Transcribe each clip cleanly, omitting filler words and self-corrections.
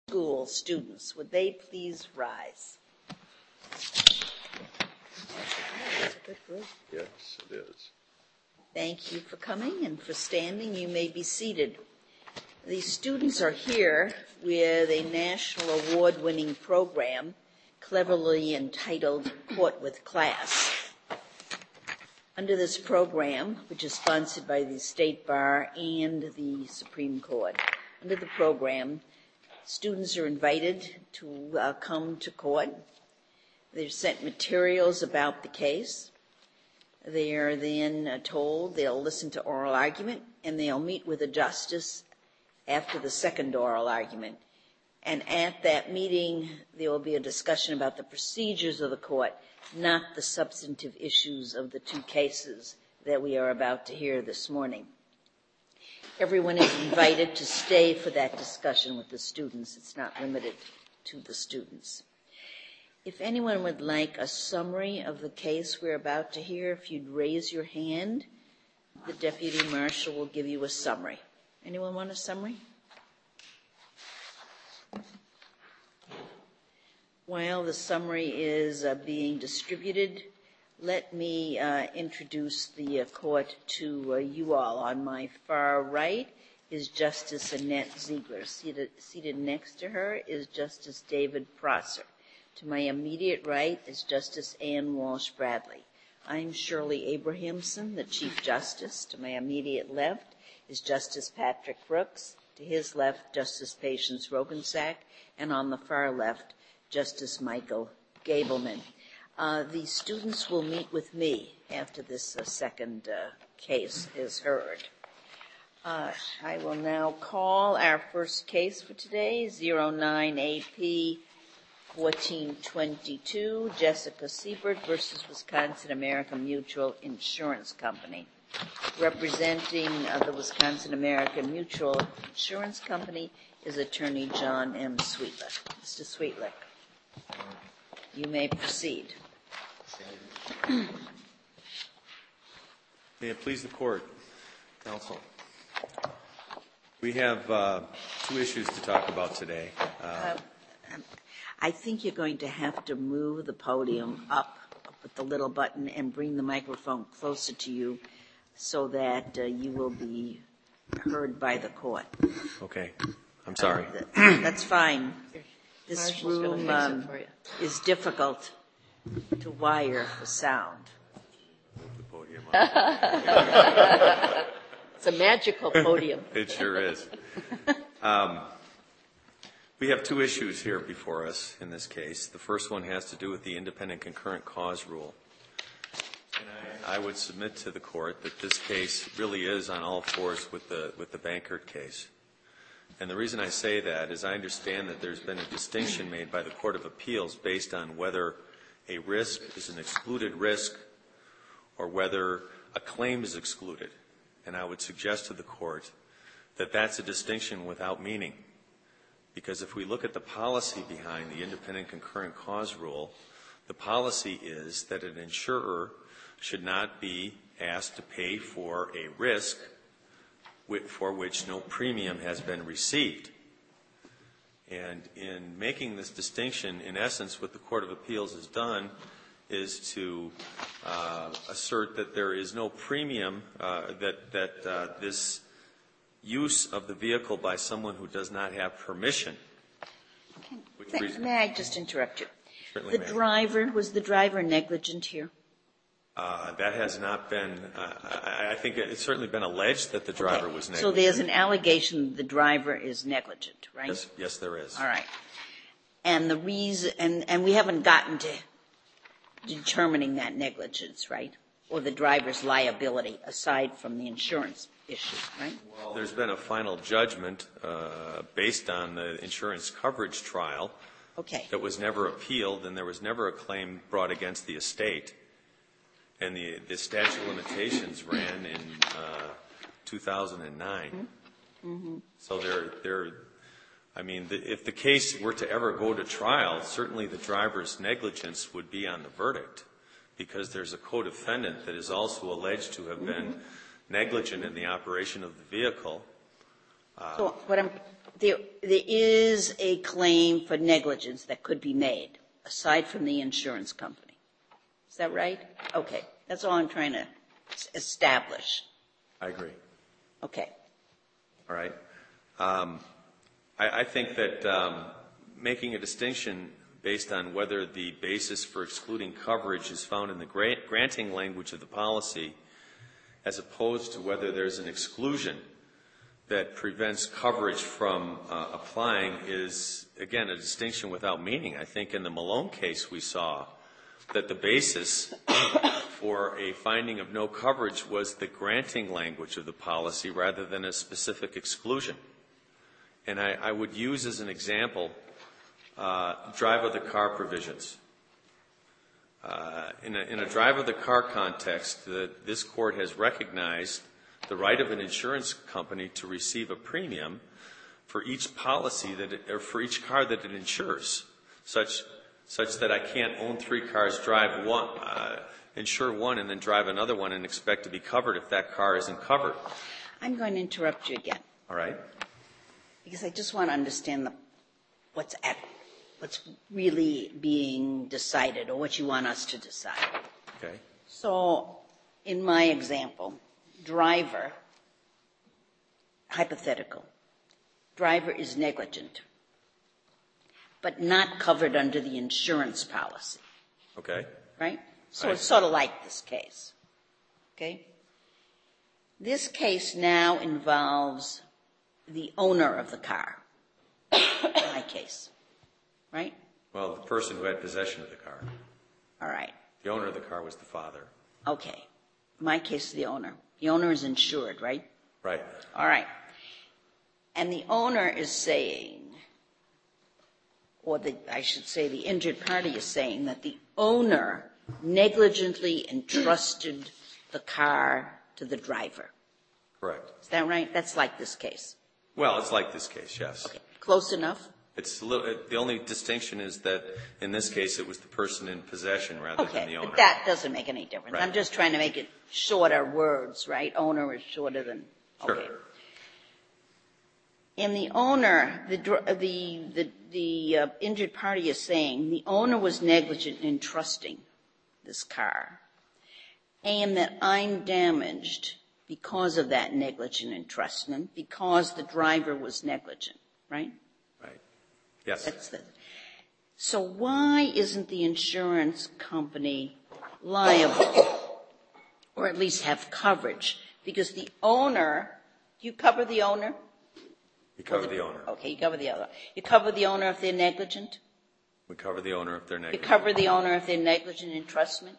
School students, would they please rise? Yes, it is. Thank you for coming and for standing. You may be seated. These students are here with a national award-winning program cleverly entitled Court with Class. Under this program, which is sponsored by the State Bar and the Supreme Court, under the program, students are invited to come to court. They're sent materials about the case. They are then told they'll listen to oral argument and they'll meet with a justice after the second oral argument. And at that meeting, there will be a discussion about the procedures of the court, not the substantive issues of the two cases that we are about to hear this morning. Everyone is invited to stay for that discussion with the students. It's not limited to the students. If anyone would like a summary of the case we're about to hear, if you'd raise your hand, the deputy marshal will give you a summary. Anyone want a summary? While the summary is being distributed, let me introduce the court to you all. On my far right is Justice Annette Ziegler. Seated next to her is Justice David Prosser. To my immediate right is Justice Ann Walsh Bradley. I'm Shirley Abrahamson, the Chief Justice. To my immediate left is Justice Patrick Brooks. To his left, Justice Patience Rogensack. And on the far left, Justice Michael Gableman. The students will meet with me after this second case is heard. I will now call our first case for today, 09AP 1422, Jessica Siebert versus Wisconsin American Mutual Insurance Company. Representing the Wisconsin American Mutual Insurance Company is Attorney John M. Sweetlick. Mr. Sweetlick, you may proceed. May it please the court, counsel. We have two issues to talk about today. I think you're going to have to move the podium up with the little button and bring the microphone closer to you so that you will be heard by the court. Okay. I'm sorry. That's fine. This room is difficult to wire for sound. Move the podium up. It's a magical podium. It sure is. We have two issues here before us in this case. The first one has to do with the independent concurrent cause rule. And I would submit to the court that this case really is on all fours with the Bankert case. And the reason I say that is I understand that there's been a distinction made by the Court of Appeals based on whether a risk is an excluded risk or whether a claim is excluded. And I would suggest to the court that that's a distinction without meaning. Because if we look at the policy behind the independent concurrent cause rule, the policy is that an insurer should not be asked to pay for a risk for which no premium has been received. And in making this distinction, in essence, what the Court of Appeals has done is to assert that there is no premium, that this use of the vehicle by someone who does not have permission. May I just interrupt you? Certainly, was the driver negligent here? That has not been, I think it's certainly been alleged that the driver was negligent. So there's an allegation the driver is negligent, right? Yes, there is. All right. And the reason, and we haven't gotten to determining that negligence, right? Or the driver's liability aside from the insurance issue, right? Well, there's been a final judgment based on the insurance coverage trial that was never appealed, and there was never a claim brought against the estate. And the statute of limitations ran in 2009. Mm-hmm. So if the case were to ever go to trial, certainly the driver's negligence would be on the verdict, because there's a co-defendant that is also alleged to have been negligent in the operation of the vehicle. So there is a claim for negligence that could be made, aside from the insurance company. Is that right? Okay. That's all I'm trying to establish. I agree. Okay. All right. I think that making a distinction based on whether the basis for excluding coverage is found in the granting language of the policy, as opposed to whether there's an exclusion that prevents coverage from applying, is, again, a distinction without meaning. I think in the Malone case we saw that the basis for a finding of no coverage was the granting language of the policy rather than a specific exclusion. And I would use as an example drive of the car provisions. In a drive of the car context, this court has recognized the right of an insurance company to receive a premium for each policy or for each car that it insures, such that I can't own 3 cars, drive one, insure one, and then drive another one and expect to be covered if that car isn't covered. I'm going to interrupt you again. All right. Because I just want to understand what's really being decided, or what you want us to decide. Okay. So, in my example, driver, hypothetical, driver is negligent, but not covered under the insurance policy. Okay. Right? So Right. It's sort of like this case. Okay? This case now involves the owner of the car, in my case. Right? Well, the person who had possession of the car. All right. The owner of the car was the father. Okay. My case, the owner. The owner is insured, right? Right. All right. And the owner is saying, or I should say the injured party is saying, that the owner negligently entrusted the car to the driver. Correct. Is that right? That's like this case. Well, it's like this case, yes. Okay. Close enough? The only distinction is that in this case it was the person in possession rather than the owner. But that doesn't make any difference. Right. I'm just trying to make it shorter words, right? Owner is shorter than, Sure. okay. And the owner, the injured party is saying the owner was negligent in entrusting this car, and that I'm damaged because of that negligent entrustment, because the driver was negligent, right? Right. Yes. So why isn't the insurance company liable, or at least have coverage? Because the owner, do you cover the owner? We cover the owner. Okay, you cover the owner. You cover the owner if they're negligent? We cover the owner if they're You negligent. cover the owner if they're negligent entrustment?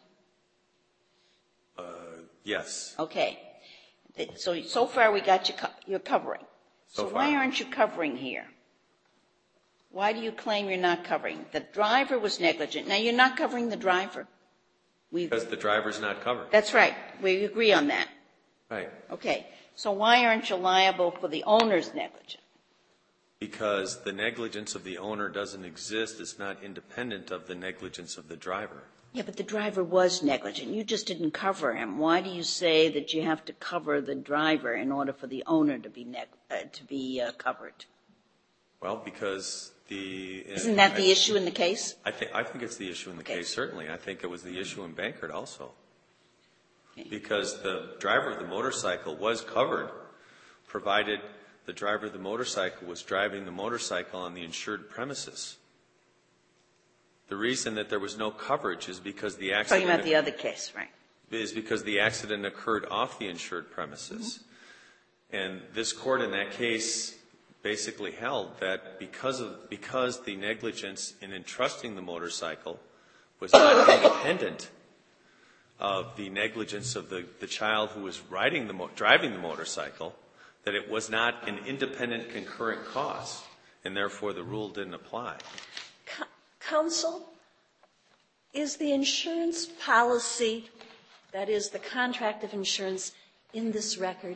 Yes. Okay. So far we got you're covering. So So why far. aren't you covering here? Why do you claim you're not covering? The driver was negligent. Now you're not covering the driver. Because the driver's not covered. That's right. We agree on that. Right. Okay. So why aren't you liable for the owner's negligence? Because the negligence of the owner doesn't exist. It's not independent of the negligence of the driver. Yeah, but the driver was negligent. You just didn't cover him. Why do you say that you have to cover the driver in order for the owner to be covered? Well, because Isn't that the issue in the case? I think it's the issue in the Okay. case, certainly. I think it was the issue in Bankert also. Okay. Because the driver of the motorcycle was covered, provided the driver of the motorcycle was driving the motorcycle on the insured premises. The reason that there was no coverage is because the accident... Talking about the other case, right? ...is because the accident occurred off the insured premises. Mm-hmm. And this court in that case basically held that because the negligence in entrusting the motorcycle was not independent of the negligence of the child who was driving the motorcycle, that it was not an independent concurrent cause, and therefore the rule didn't apply. Counsel, is the insurance policy, that is the contract of insurance, in this record?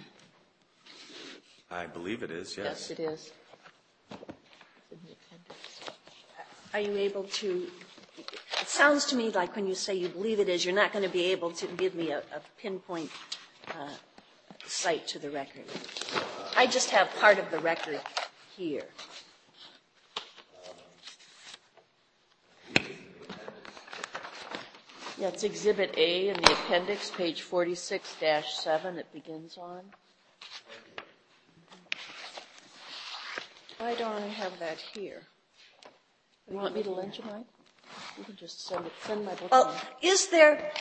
I believe it is, yes. Yes, it is. It's in the appendix. Are you able to, it sounds to me like when you say you believe it is, you're not going to be able to give me a pinpoint cite to the record. I just have part of the record here. Yeah, it's Exhibit A in the appendix, page 46-7 it begins on. Why don't I have that here? You want me to lend you mine? You can just send my book. Well, is there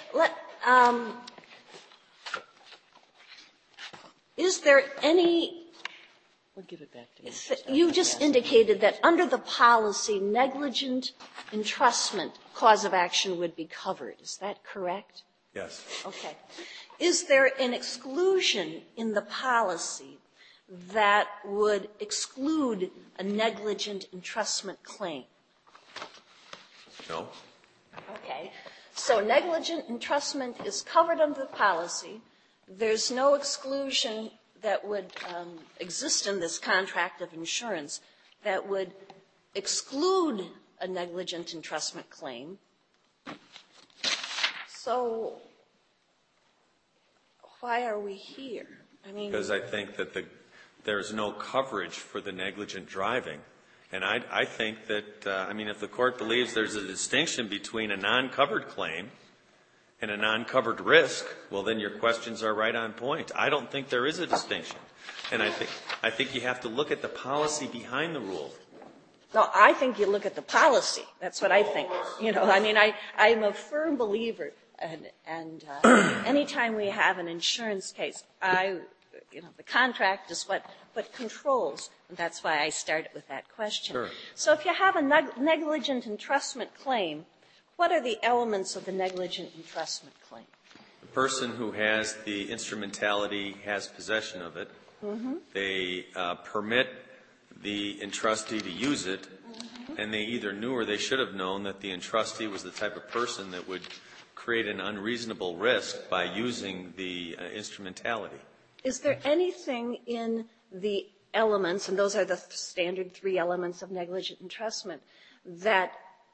any? We'll give it back to me. You just indicated that under the policy, negligent entrustment cause of action would be covered. Is that correct? Yes. Okay. Is there an exclusion in the policy that would exclude a negligent entrustment claim? No. Okay. So negligent entrustment is covered under the policy. There's no exclusion that would exist in this contract of insurance that would exclude a negligent entrustment claim. So why are we here? I mean, because I think that there's no coverage for the negligent driving. And I think that, if the court believes there's a distinction between a non-covered claim and a non-covered risk, well, then your questions are right on point. I don't think there is a distinction. And I think you have to look at the policy behind the rule. No, I think you look at the policy. That's what I think. I'm a firm believer, and anytime we have an insurance case, the contract is what controls, and that's why I started with that question. Sure. So if you have a negligent entrustment claim, what are the elements of the negligent entrustment claim? The person who has the instrumentality has possession of it. Mm-hmm. They permit the entrustee to use it, and they either knew or they should have known that the entrustee was the type of person that would create an unreasonable risk by using the instrumentality. Is there anything in the elements, and those are the standard 3 elements of negligent entrustment, that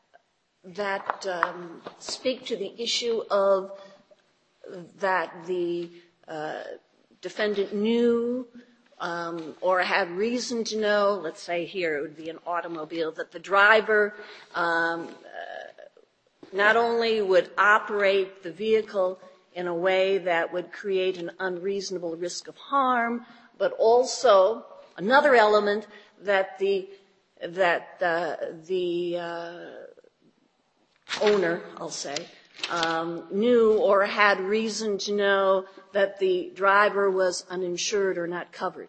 speak to the issue of that the defendant knew or had reason to know, let's say here it would be an automobile, that the driver not only would operate the vehicle in a way that would create an unreasonable risk of harm, but also another element that the owner, I'll say, knew or had reason to know that the driver was uninsured or not covered.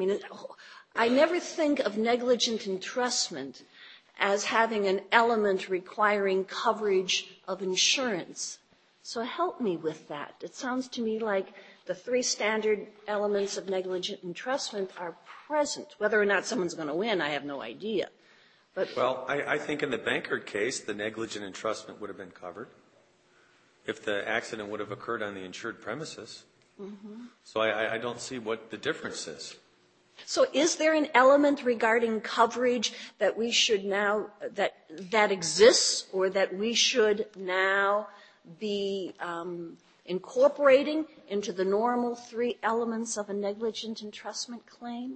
I never think of negligent entrustment as having an element requiring coverage of insurance. So help me with that. It sounds to me like the 3 standard elements of negligent entrustment are present. Whether or not someone's going to win, I have no idea. Well, I think in the Bankert case, the negligent entrustment would have been covered if the accident would have occurred on the insured premises. Mm-hmm. So I don't see what the difference is. So is there an element regarding coverage that we should now, that exists, or that we should now be incorporating into the normal 3 elements of a negligent entrustment claim?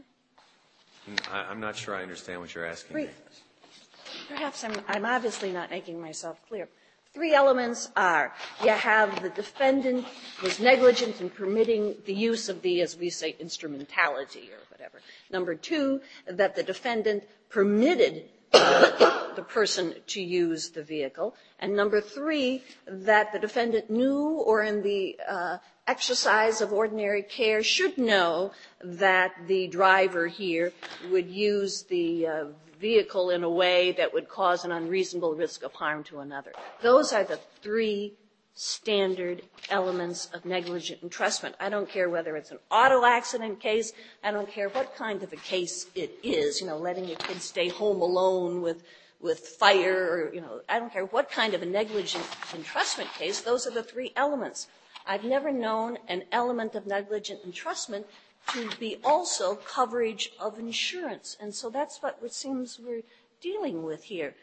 I'm not sure I understand what you're asking me. Perhaps I'm obviously not making myself clear. 3 elements are, you have the defendant was negligent in permitting the use of the, as we say, instrumentality or whatever. Number 2, that the defendant permitted the person to use the vehicle. And number 3, that the defendant knew or in the exercise of ordinary care should know that the driver here would use the vehicle in a way that would cause an unreasonable risk of harm to another. Those are the 3 standard elements of negligent entrustment. I don't care whether it's an auto accident case. I don't care what kind of a case it is, letting your kids stay home alone with fire, or, I don't care what kind of a negligent entrustment case. Those are the 3 elements. I've never known an element of negligent entrustment to be also coverage of insurance. And so that's what it seems we're dealing with here.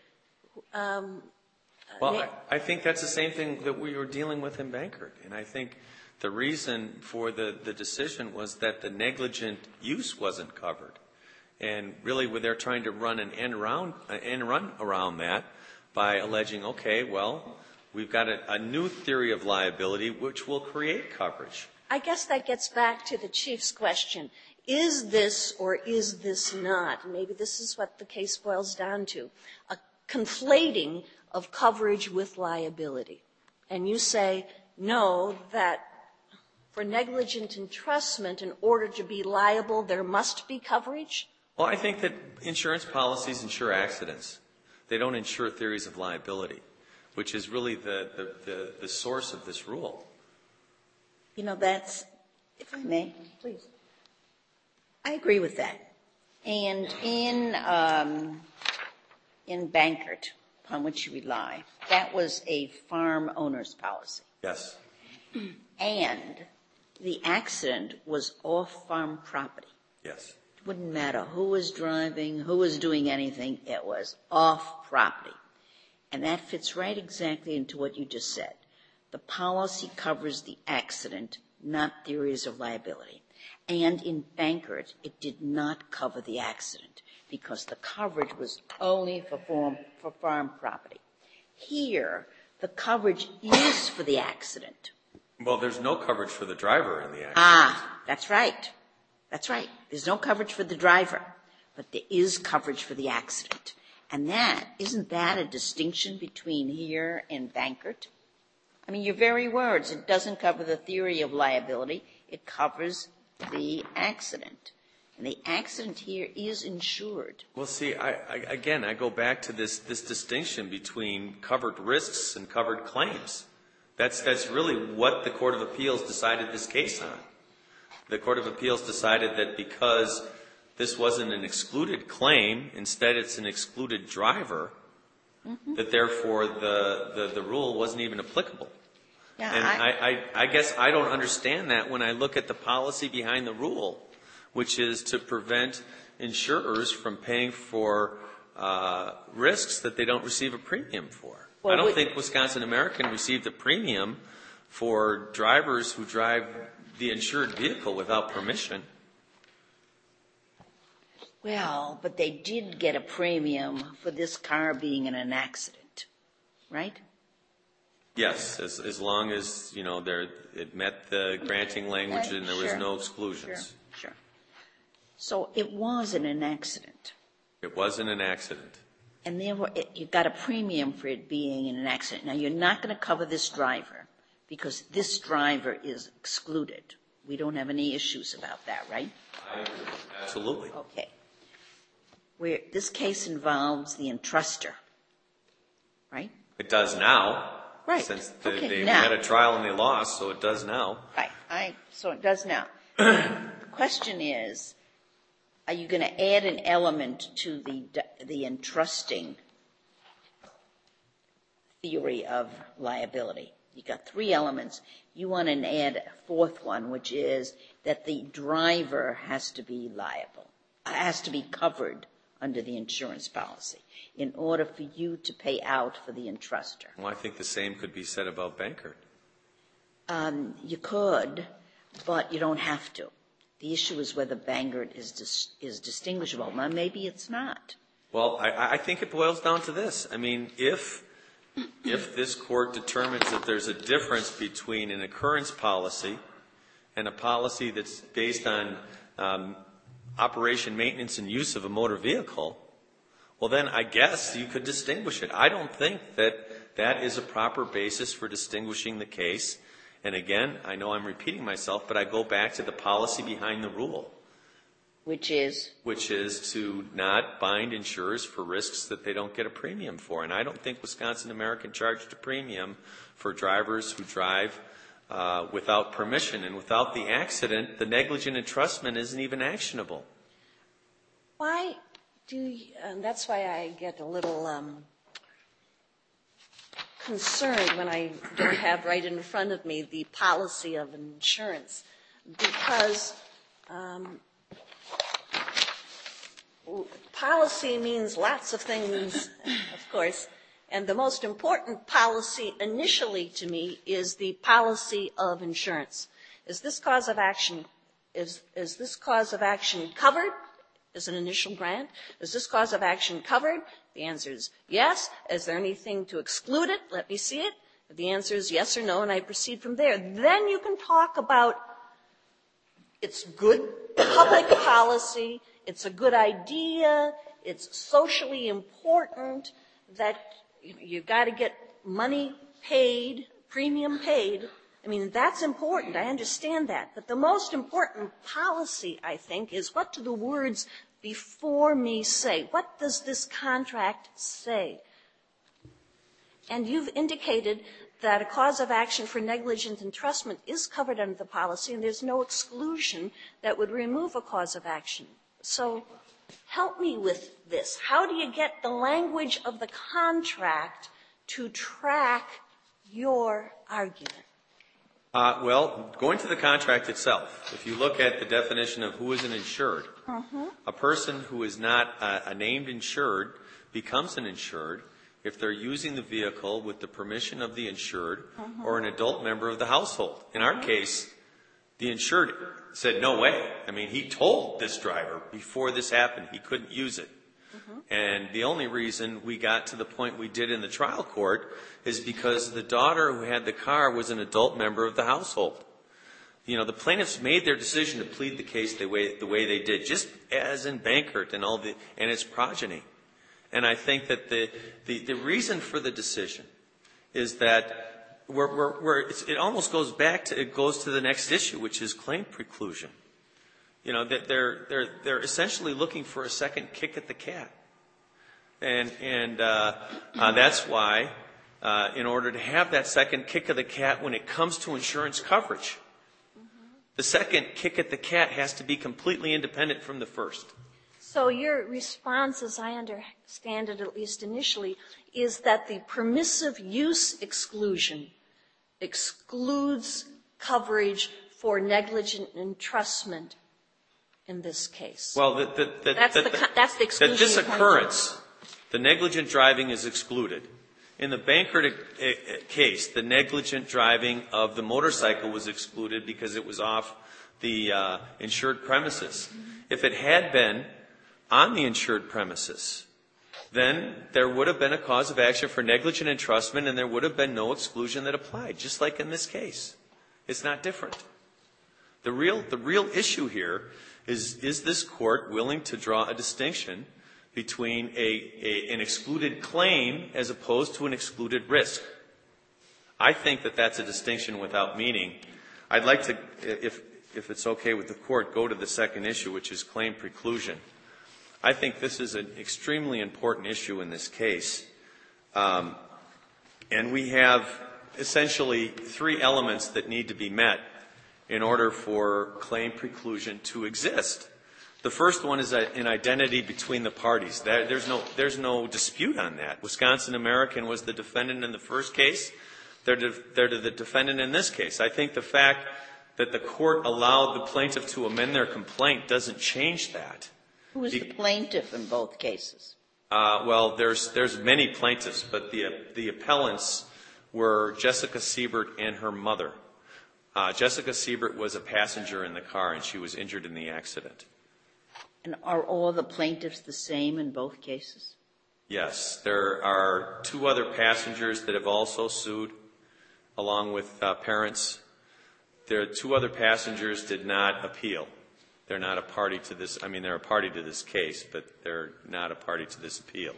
Well, I think that's the same thing that we were dealing with in Bankert. And I think The reason for the decision was that the negligent use wasn't covered. And really, they're trying to run an end run around that by alleging, okay, well, we've got a new theory of liability which will create coverage. I guess that gets back to the Chief's question. Is this or is this not? Maybe this is what the case boils down to. A conflating of coverage with liability. And you say, no, that for negligent entrustment, in order to be liable, there must be coverage? Well, I think that insurance policies insure accidents. They don't insure theories of liability, which is really the source of this rule. You know, that's, if I may, Please. I agree with that. And in Bankert, upon which you rely, that was a farm owner's policy. Yes. And the accident was off farm property. Yes. It wouldn't matter who was driving, who was doing anything, it was off property. And that fits right exactly into what you just said. The policy covers the accident, not theories of liability. And in Bankert, it did not cover the accident because the coverage was only for farm property. Here, the coverage is for the accident. Well, there's no coverage for the driver in the accident. Ah, that's right. That's right. There's no coverage for the driver, but there is coverage for the accident. And isn't that a distinction between here and Bankert? I mean, your very words, it doesn't cover the theory of liability, it covers the accident. And the accident here is insured. Well, see, I go back to this distinction between covered risks and covered claims. That's really what the Court of Appeals decided this case on. The Court of Appeals decided that because this wasn't an excluded claim, instead it's an excluded driver, that therefore the rule wasn't even applicable. Yeah, and I guess I don't understand that when I look at the policy behind the rule, which is to prevent insurers from paying for risks that they don't receive a premium for. Well, I don't think Wisconsin American received a premium for drivers who drive the insured vehicle without permission. Well, but they did get a premium for this car being in an accident, right? Yes, as long as, it met the granting language and there was no exclusions. Sure. So it wasn't an accident. It wasn't an accident. And therefore, you got a premium for it being in an accident. Now, you're not going to cover this driver because this driver is excluded. We don't have any issues about that, right? Absolutely. Okay. This case involves the entrustor, right? It does now. Right. Since Okay, they now. had a trial and they lost, so it does now. Right. So it does now. The question is, are you going to add an element to the entrusting theory of liability? You got 3 elements. You want to add a 4th one, which is that the driver has to be liable, has to be covered under the insurance policy in order for you to pay out for the entrustor. Well, I think the same could be said about Bankert. You could, but you don't have to. The issue is whether Bankert is distinguishable. Now, maybe it's not. Well, I think it boils down to this. I mean, if this court determines that there's a difference between an occurrence policy and a policy that's based on operation, maintenance, and use of a motor vehicle, well, then I guess you could distinguish it. I don't think that is a proper basis for distinguishing the case. And again, I know I'm repeating myself, but I go back to the policy behind the rule. Which is? Which is to not bind insurers for risks that they don't get a premium for. And I don't think Wisconsin American charged a premium for drivers who drive without permission. And without the accident, the negligent entrustment isn't even actionable. Why do you, that's why I get a little concerned when I don't have right in front of me the policy of insurance, because policy means lots of things, of course, And the most important policy initially to me is the policy of insurance. Is this cause of action covered as an initial grant? Is this cause of action covered? The answer is yes. Is there anything to exclude it? Let me see it. If the answer is yes or no, and I proceed from there. Then you can talk about it's good public policy, it's a good idea, it's socially important that you've got to get money paid, premium paid. I mean, that's important. I understand that. But the most important policy, I think, is what do the words before me say? What does this contract say? And you've indicated that a cause of action for negligent entrustment is covered under the policy, and there's no exclusion that would remove a cause of action. So help me with this. How do you get the language of the contract to track your argument? Well, going to the contract itself, if you look at the definition of who is an insured, a person who is not a named insured becomes an insured if they're using the vehicle with the permission of the insured or an adult member of the household. In our case, the insured said, no way. I mean, he told this driver before this happened he couldn't use it. And the only reason we got to the point we did in the trial court is because the daughter who had the car was an adult member of the household. You know, the plaintiffs made their decision to plead the case the way they did, just as in Bankert and its progeny. And I think that the reason for the decision is that it almost goes back to the next issue, which is claim preclusion. You know, that they're essentially looking for a second kick at the cat, and that's why in order to have that second kick of the cat when it comes to insurance coverage, the second kick at the cat has to be completely independent from the first. So your response, as I understand it, at least initially, is that the permissive use exclusion excludes coverage for negligent entrustment in this case. Well, that's the exclusion. That this occurrence, the negligent driving is excluded. In the Bankert case, the negligent driving of the motorcycle was excluded because it was off the insured premises. If it had been on the insured premises, then there would have been a cause of action for negligent entrustment and there would have been no exclusion that applied, just like in this case. It's not different. The real issue here is this court willing to draw a distinction between an excluded claim as opposed to an excluded risk? I think that that's a distinction without meaning. I'd like to, if it's okay with the court, go to the second issue, which is claim preclusion. I think this is an extremely important issue in this case. And we have essentially three elements that need to be met in order for claim preclusion to exist. The first one is an identity between the parties. There's no dispute on that. Wisconsin American was the defendant in the first case. They're the defendant in this case. I think the fact that the court allowed the plaintiff to amend their complaint doesn't change that. Who is the plaintiff in both cases? Well, there's many plaintiffs, but the appellants were Jessica Siebert and her mother. Jessica Siebert was a passenger in the car, and she was injured in the accident. And are all the plaintiffs the same in both cases? Yes. There are two other passengers that have also sued, along with parents. There are two other passengers did not appeal. They're not a party to this. I mean, they're a party to this case, but they're not a party to this appeal.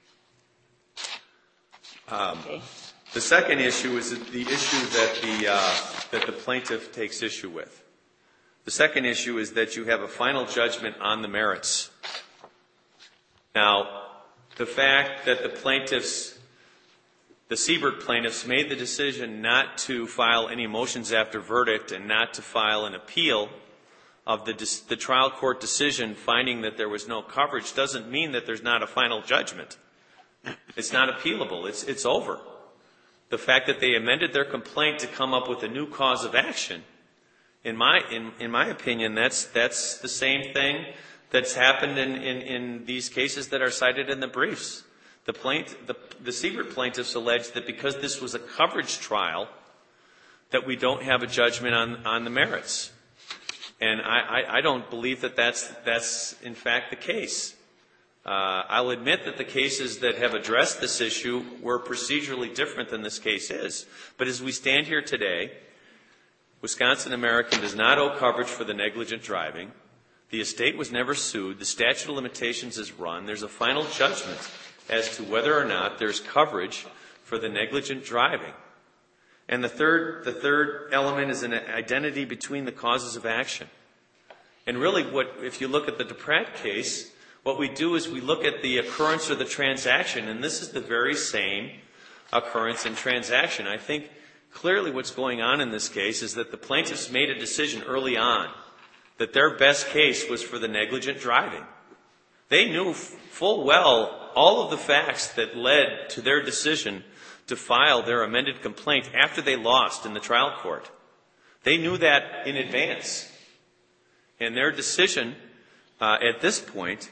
Okay. The second issue is the issue that the plaintiff takes issue with. The second issue is that you have a final judgment on the merits. Now, the fact that the Siebert plaintiffs made the decision not to file any motions after verdict and not to file an appeal of the trial court decision finding that there was no coverage doesn't mean that there's not a final judgment. It's not appealable. It's over. The fact that they amended their complaint to come up with a new cause of action, in my opinion, that's the same thing that's happened in these cases that are cited in the briefs. The Siebert plaintiffs alleged that because this was a coverage trial, that we don't have a judgment on the merits. And I don't believe that that's in fact the case. I'll admit that the cases that have addressed this issue were procedurally different than this case is. But as we stand here today, Wisconsin American does not owe coverage for the negligent driving. The estate was never sued. The statute of limitations is run. There's a final judgment as to whether or not there's coverage for the negligent driving. And the third element is an identity between the causes of action. And really, if you look at the DePratt case, what we do is we look at the occurrence or the transaction, and this is the very same occurrence and transaction. I think clearly what's going on in this case is that the plaintiffs made a decision early on that their best case was for the negligent driving. They knew full well all of the facts that led to their decision to file their amended complaint after they lost in the trial court. They knew that in advance. And their decision at this point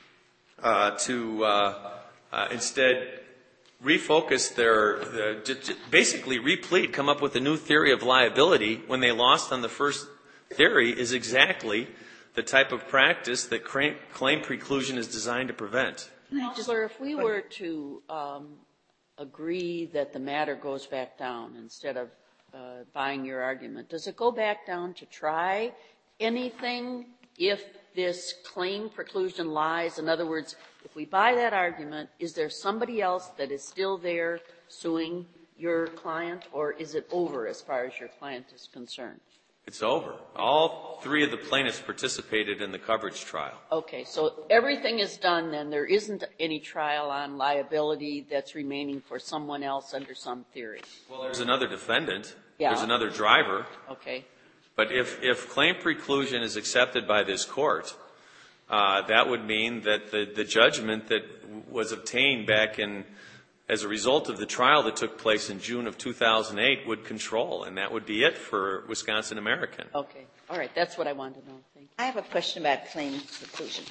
to instead refocus basically replead, come up with a new theory of liability when they lost on the first theory is exactly the type of practice that claim preclusion is designed to prevent. Counselor, if we were to agree that the matter goes back down instead of buying your argument, does it go back down to try anything if this claim preclusion lies? In other words, if we buy that argument, is there somebody else that is still there suing your client, or is it over as far as your client is concerned? It's over. All three of the plaintiffs participated in the coverage trial. Okay, so everything is done then. There isn't any trial on liability that's remaining for someone else under some theory. Well, there's another defendant. Yeah. There's another driver. Okay. But if claim preclusion is accepted by this court, that would mean that the judgment that was obtained back as a result of the trial that took place in June of 2008 would control, and that would be it for Wisconsin American. Okay. All right. That's what I wanted to know. Thank you. I have a question about claim preclusion.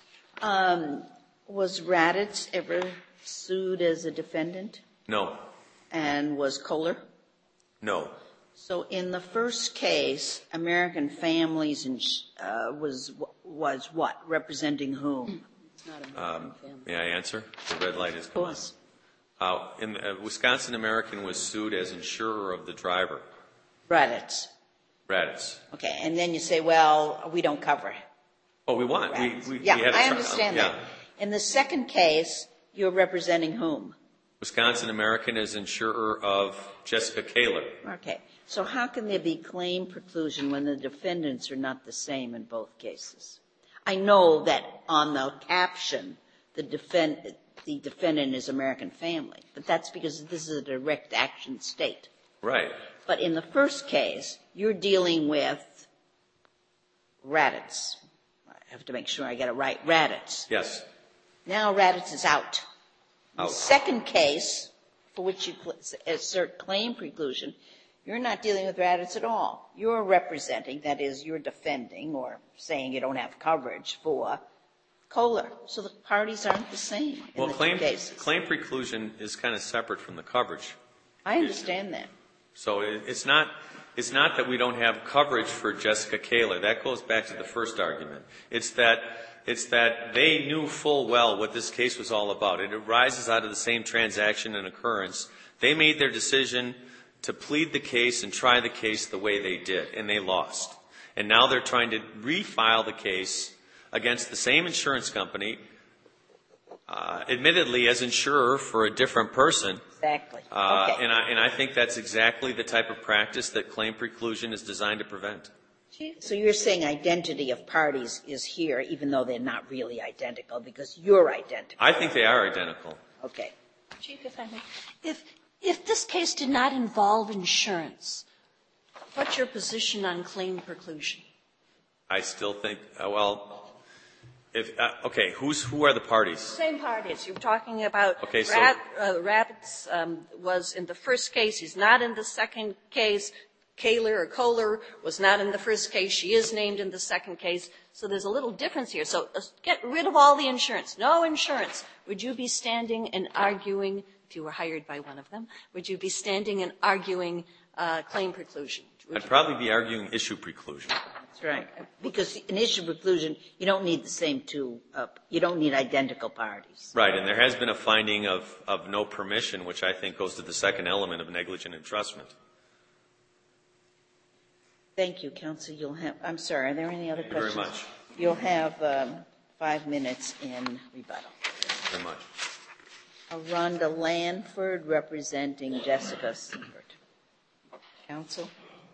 Was Raditz ever sued as a defendant? No. And was Kohler? No. So in the first case, American Families was what? Representing whom? It's not American Family. May I answer? The red light is Of coming. course. Wisconsin American was sued as insurer of the driver. Raditz. Raditz. Okay, and then you say, well, we don't cover it. Oh, we want. Raditz. We Yeah, had I understand that. In the second case, you're representing whom? Wisconsin American is insurer of Jessica Kaler. Okay. So how can there be claim preclusion when the defendants are not the same in both cases? I know that on the caption, the defendant is American Family, but that's because this is a direct action state. Right. But in the first case, you're dealing with Raditz. I have to make sure I get it right. Raditz. Yes. Now Raditz is out. Out. The second case, for which you assert claim preclusion, you're not dealing with Raditz at all. You're representing, that is, you're defending or saying you don't have coverage for Kohler. So the parties aren't the same in the two cases. Claim preclusion is kind of separate from the coverage. I understand that. So it's not that we don't have coverage for Jessica Kaler. That goes back to the first argument. It's that they knew full well what this case was all about. It arises out of the same transaction and occurrence. They made their decision to plead the case and try the case the way they did, and they lost. And now they're trying to refile the case against the same insurance company, admittedly as insurer for a different person. Exactly. Okay. And I think that's exactly the type of practice that claim preclusion is designed to prevent. So you're saying identity of parties is here, even though they're not really identical, because you're identical. I think they are identical. Okay. Chief, if I may. If this case did not involve insurance, what's your position on claim preclusion? I still think, who are the parties? Same parties. You're talking about Okay, Raditz was in the first case. He's not in the second case. Kaler or Kohler was not in the first case. She is named in the second case. So there's a little difference here. So get rid of all the insurance. No insurance. Would you be standing and arguing, if you were hired by one of them, would you be standing and arguing claim preclusion? I'd probably be arguing issue preclusion. That's right. Because in issue preclusion, you don't need the same two, you don't need identical parties. Right, and there has been a finding of no permission, which I think goes to the second element of negligent entrustment. Thank you, Counsel. You'll have, I'm sorry, are there any other questions? Thank you very much. You'll have 5 minutes in rebuttal. Very much. Rhonda Lanford representing Jessica Siebert. Counsel?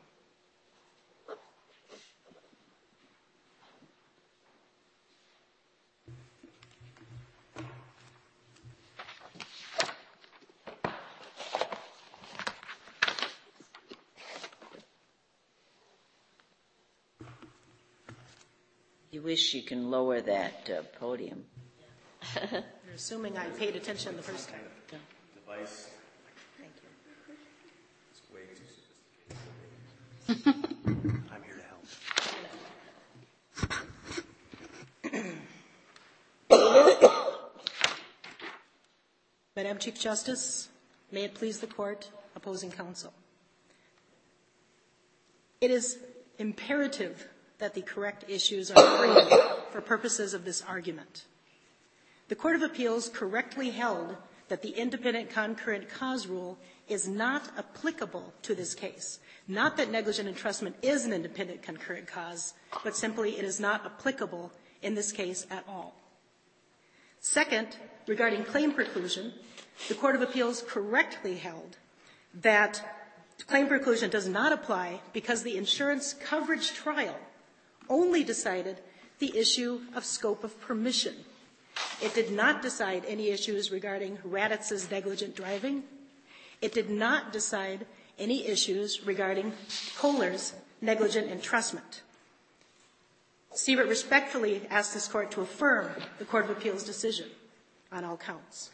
You wish you can lower that podium. You're assuming I paid attention the first time. Device. Thank you. It's way too sophisticated. I'm here to help. Madam Chief Justice, may it please the Court, opposing counsel. It is imperative that the correct issues are framed for purposes of this argument. The Court of Appeals correctly held that the independent concurrent cause rule is not applicable to this case. Not that negligent entrustment is an independent concurrent cause, but simply it is not applicable in this case at all. Second, regarding claim preclusion, the Court of Appeals correctly held that claim preclusion does not apply because the insurance coverage trial only decided the issue of scope of permission. It did not decide any issues regarding Raditz's negligent driving. It did not decide any issues regarding Kohler's negligent entrustment. Siebert respectfully asked this Court to affirm the Court of Appeals' decision on all counts.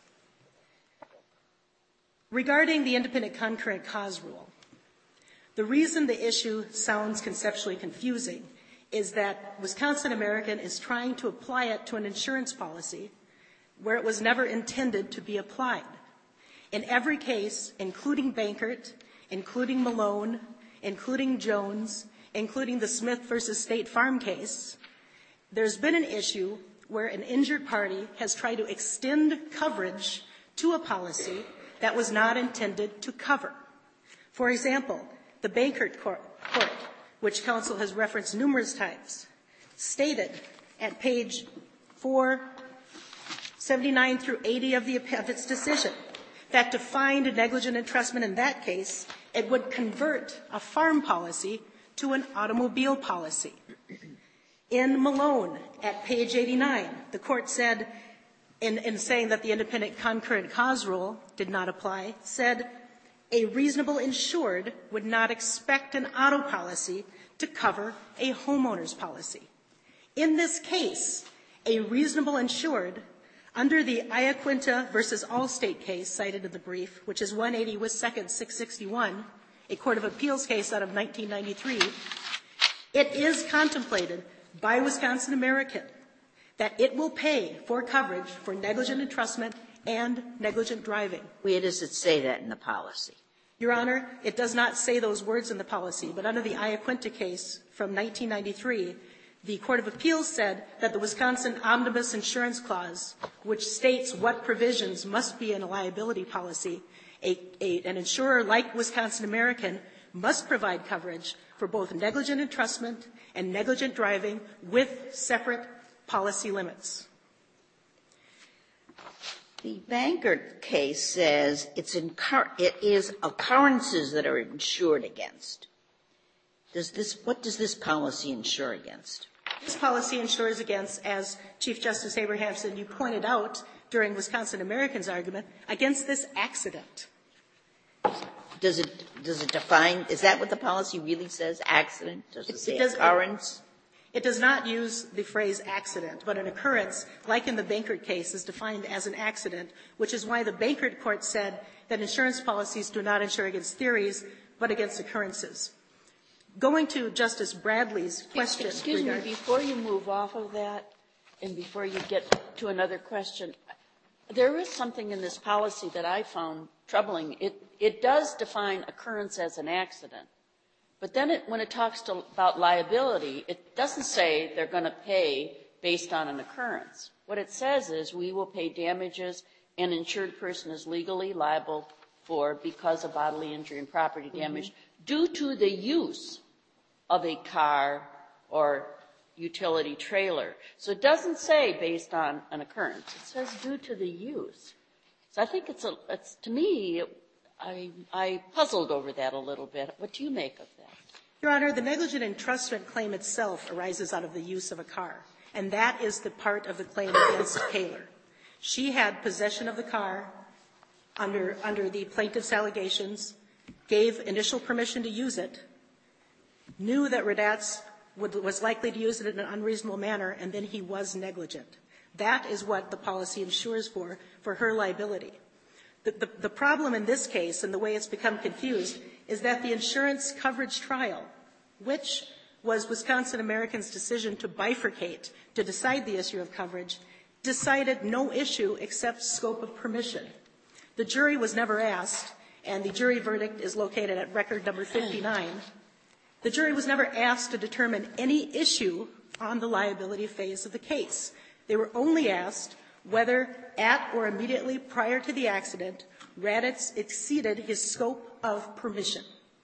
Regarding the independent concurrent cause rule, the reason the issue sounds conceptually confusing is that Wisconsin American is trying to apply it to an insurance policy where it was never intended to be applied. In every case, including Bankert, including Malone, including Jones, including the Smith versus State Farm case, there's been an issue where an injured party has tried to extend coverage to a policy that was not intended to cover. For example, the Bankert court, which counsel has referenced numerous times, stated at page 479 through 80 of its decision that to find a negligent entrustment in that case, it would convert a farm policy to an automobile policy. In Malone, at page 89, the Court said, in saying that the independent concurrent cause rule did not apply, said, a reasonable insured would not expect an auto policy to cover a homeowner's policy. In this case, a reasonable insured, under the Iaquinta versus Allstate case cited in the brief, which is 180 West 2nd 661, a Court of Appeals case out of 1993, it is contemplated by Wisconsin American that it will pay for coverage for negligent entrustment and negligent driving. Where does it say that in the policy? Your Honor, it does not say those words in the policy, but under the Iaquinta case from 1993, the Court of Appeals said that the Wisconsin Omnibus Insurance Clause, which states what provisions must be in a liability policy, an insurer like Wisconsin American must provide coverage for both negligent entrustment and negligent driving with separate policy limits. The Bankert case says it is occurrences that are insured against. What does this policy insure against? This policy insures against, as Chief Justice Abrahamson, you pointed out during Wisconsin American's argument, against this accident. Does it define, is that what the policy really says, accident? Does it say occurrence? It does not use the phrase accident, but an occurrence, like in the Bankert case, is defined as an accident, which is why the Bankert court said that insurance policies do not insure against theories, but against occurrences. Going to Justice Bradley's question. Excuse me, before you move off of that and before you get to another question, there is something in this policy that I found troubling. It does define occurrence as an accident, but then when it talks about liability, it doesn't say they're going to pay based on an occurrence. What it says is we will pay damages an insured person is legally liable for because of bodily injury and property damage due to the use of a car or utility trailer. So it doesn't say based on an occurrence. It says due to the use. So I think it's to me, I puzzled over that a little bit. What do you make of that? Your Honor, the negligent entrustment claim itself arises out of the use of a car, and that is the part of the claim against Taylor. She had possession of the car under the plaintiff's allegations, gave initial permission to use it, knew that Radatz was likely to use it in an unreasonable manner, and then he was negligent. That is what the policy insures for her liability. The problem in this case, and the way it's become confused, is that the insurance coverage trial, which was Wisconsin American's decision to bifurcate, to decide the issue of coverage, decided no issue except scope of permission. The jury was never asked, and the jury verdict is located at record number 59. The jury was never asked to determine any issue on the liability phase of the case. They were only asked whether at or immediately prior to the accident, Radatz exceeded his scope of permission.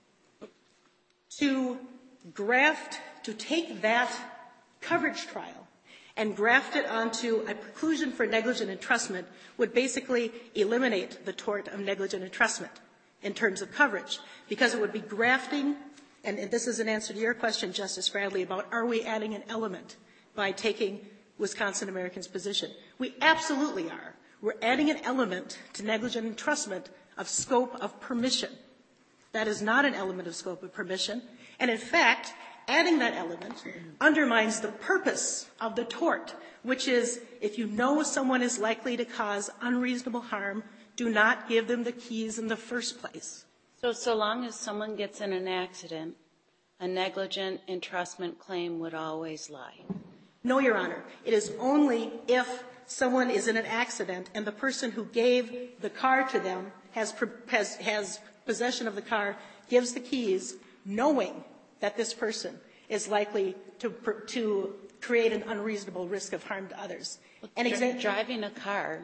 To take that coverage trial and graft it onto a preclusion for negligent entrustment would basically eliminate the tort of negligent entrustment in terms of coverage, because it would be grafting, and this is an answer to your question, Justice Bradley, about are we adding an element by taking Wisconsin American's position. We absolutely are. We're adding an element to negligent entrustment of scope of permission. That is not an element of scope of permission, and in fact, adding that element undermines the purpose of the tort, which is if you know someone is likely to cause unreasonable harm, do not give them the keys in the first place. So long as someone gets in an accident, a negligent entrustment claim would always lie. No, Your Honor. It is only if someone is in an accident and the person who gave the car to them has possession of the car, gives the keys, knowing that this person is likely to create an unreasonable risk of harm to others. And driving a car,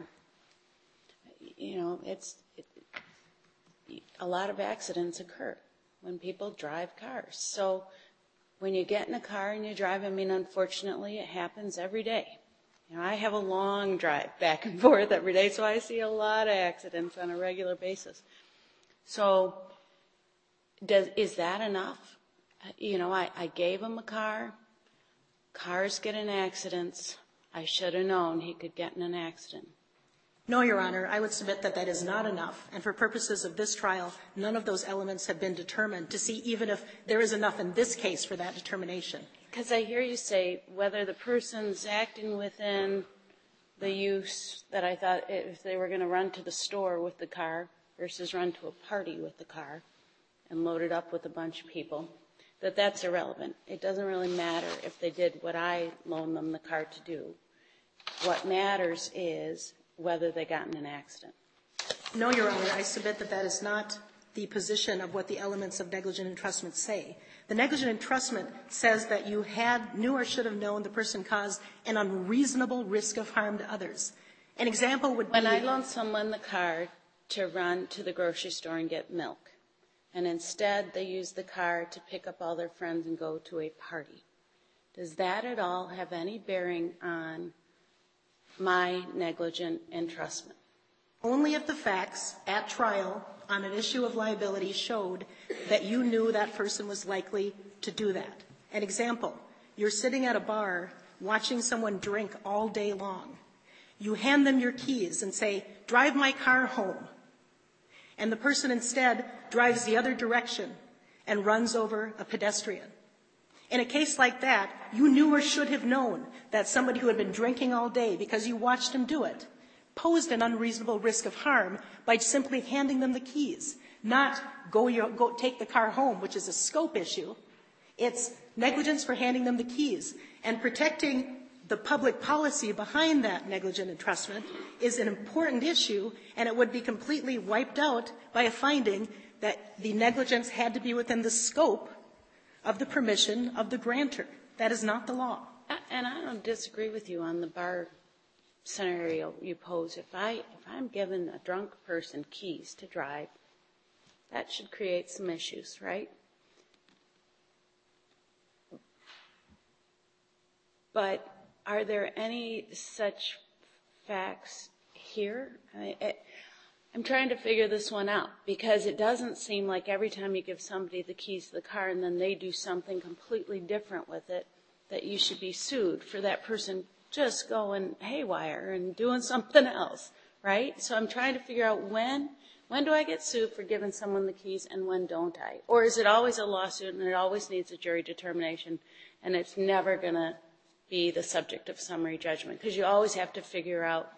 a lot of accidents occur when people drive cars. So when you get in a car and you drive, unfortunately, it happens every day. I have a long drive back and forth every day, so I see a lot of accidents on a regular basis. So is that enough? I gave him a car. Cars get in accidents. I should have known he could get in an accident. No, Your Honor. I would submit that that is not enough. And for purposes of this trial, none of those elements have been determined to see even if there is enough in this case for that determination. Because I hear you say whether the person's acting within the use that I thought if they were going to run to the store with the car versus run to a party with the car and load it up with a bunch of people, that's irrelevant. It doesn't really matter if they did what I loaned them the car to do. What matters is whether they got in an accident. No, Your Honor. I submit that that is not the position of what the elements of negligent entrustment say. The negligent entrustment says that you knew or should have known the person caused an unreasonable risk of harm to others. An example would be... When I loaned someone the car to run to the grocery store and get milk, and instead they used the car to pick up all their friends and go to a party, does that at all have any bearing on my negligent entrustment? Only if the facts at trial on an issue of liability showed that you knew that person was likely to do that. An example, you're sitting at a bar watching someone drink all day long. You hand them your keys and say, drive my car home. And the person instead drives the other direction and runs over a pedestrian. In a case like that, you knew or should have known that somebody who had been drinking all day because you watched him do it posed an unreasonable risk of harm by simply handing them the keys, not go take the car home, which is a scope issue. It's negligence for handing them the keys. And protecting the public policy behind that negligent entrustment is an important issue, and it would be completely wiped out by a finding that the negligence had to be within the scope of the permission of the grantor. That is not the law. And I don't disagree with you on the bar scenario you pose. If I'm giving a drunk person keys to drive, that should create some issues, right? But are there any such facts here? I'm trying to figure this one out, because it doesn't seem like every time you give somebody the keys to the car and then they do something completely different with it, that you should be sued for that person just going haywire and doing something else, right? So I'm trying to figure out when do I get sued for giving someone the keys and when don't I? Or is it always a lawsuit and it always needs a jury determination and it's never going to be the subject of summary judgment? Because you always have to figure out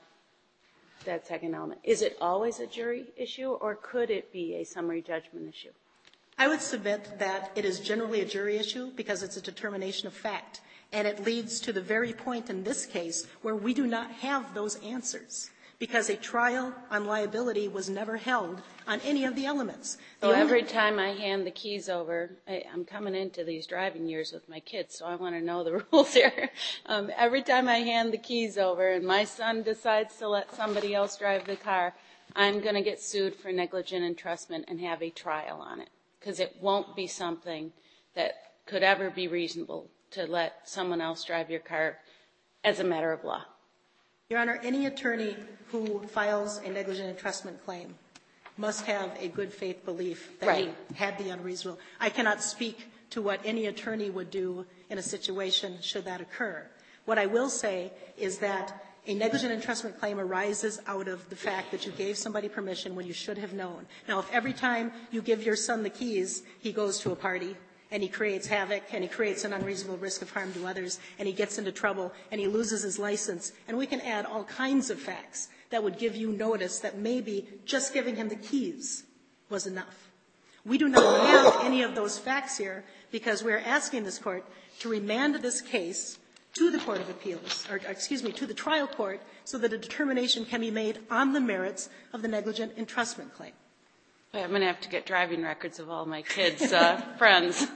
that second element. Is it always a jury issue, or could it be a summary judgment issue? I would submit that it is generally a jury issue because it's a determination of fact. And it leads to the very point in this case where we do not have those answers, because a trial on liability was never held on any of the elements. So every time I hand the keys over, I'm coming into these driving years with my kids, so I want to know the rules here. Every time I hand the keys over and my son decides to let somebody else drive the car, I'm going to get sued for negligent entrustment and have a trial on it, because it won't be something that could ever be reasonable to let someone else drive your car as a matter of law. Your Honor, any attorney who files a negligent entrustment claim must have a good faith belief that he had the unreasonable. I cannot speak to what any attorney would do in a situation should that occur. What I will say is that a negligent entrustment claim arises out of the fact that you gave somebody permission when you should have known. Now, if every time you give your son the keys, he goes to a party and he creates havoc and he creates an unreasonable risk of harm to others and he gets into trouble and he loses his license, and we can add all kinds of facts that would give you notice that maybe just giving him the keys was enough. We do not have any of those facts here because we're asking this Court to remand this case to the Court of Appeals, or to the trial court, so that a determination can be made on the merits of the negligent entrustment claim. I'm going to have to get driving records of all my kids' friends.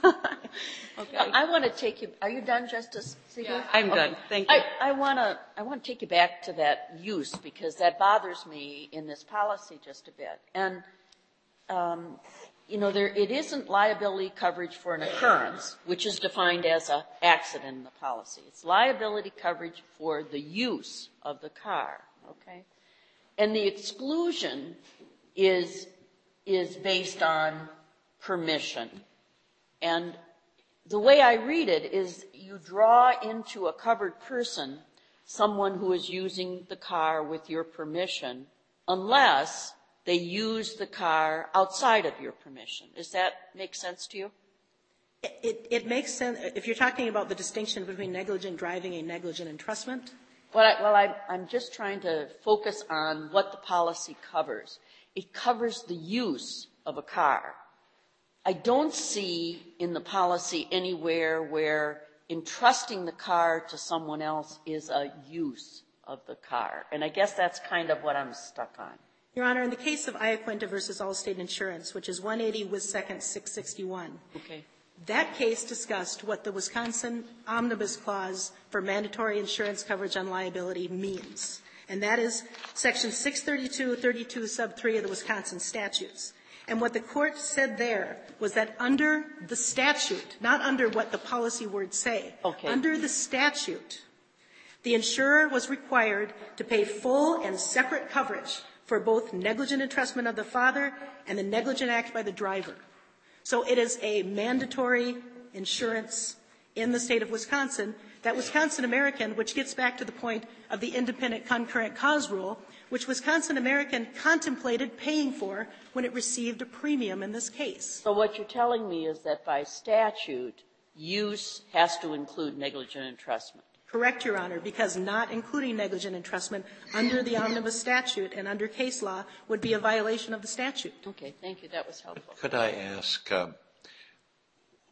Okay. I want to take you. Are you done, Justice Siegler? Yeah, I'm done. Thank you. I want to take you back to that use, because that bothers me in this policy just a bit. And it isn't liability coverage for an occurrence, which is defined as an accident in the policy. It's liability coverage for the use of the car. Okay, and the exclusion is based on permission. And the way I read it is you draw into a covered person someone who is using the car with your permission unless they use the car outside of your permission. Does that make sense to you? It makes sense if you're talking about the distinction between negligent driving and negligent entrustment. I'm just trying to focus on what the policy covers. It covers the use of a car. I don't see in the policy anywhere where entrusting the car to someone else is a use of the car. And I guess that's kind of what I'm stuck on. Your Honor, in the case of Iaquinta versus Allstate Insurance, which is 180 Wis. 2nd 661, okay, that case discussed what the Wisconsin Omnibus Clause for mandatory insurance coverage on liability means. And that is Section 632, sub 3 of the Wisconsin statutes. And what the court said there was that under the statute, not under what the policy words say, under the statute, the insurer was required to pay full and separate coverage for both negligent entrustment of the father and the negligent act by the driver. So it is a mandatory insurance in the state of Wisconsin that Wisconsin American, which gets back to the point of the independent concurrent cause rule, which Wisconsin American contemplated paying for when it received a premium in this case. So what you're telling me is that by statute, use has to include negligent entrustment. Correct, Your Honor, because not including negligent entrustment under the omnibus statute and under case law would be a violation of the statute. Okay, thank you. That was helpful. Could I ask,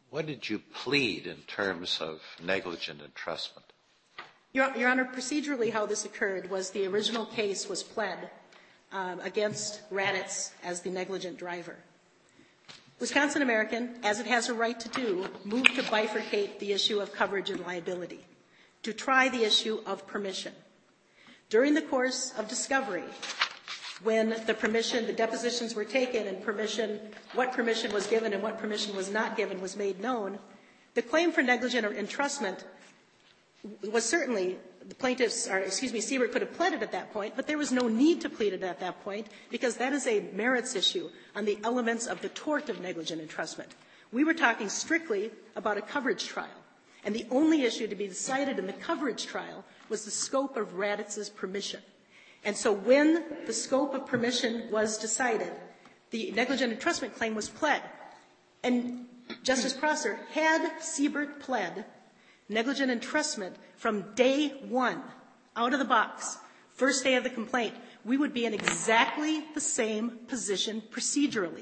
What did you plead in terms of negligent entrustment? Your Honor, procedurally how this occurred was the original case was pled against Raditz as the negligent driver. Wisconsin American, as it has a right to do, moved to bifurcate the issue of coverage and liability, to try the issue of permission. During the course of discovery, when the depositions were taken and what permission was given and what permission was not given was made known, the claim for negligent or entrustment was certainly, Siebert could have pled it at that point, but there was no need to plead it at that point because that is a merits issue on the elements of the tort of negligent entrustment. We were talking strictly about a coverage trial, and the only issue to be decided in the coverage trial was the scope of Raditz's permission. And so when the scope of permission was decided, the negligent entrustment claim was pled. And Justice Prosser, had Siebert pled negligent entrustment from day one, out of the box, first day of the complaint, we would be in exactly the same position procedurally.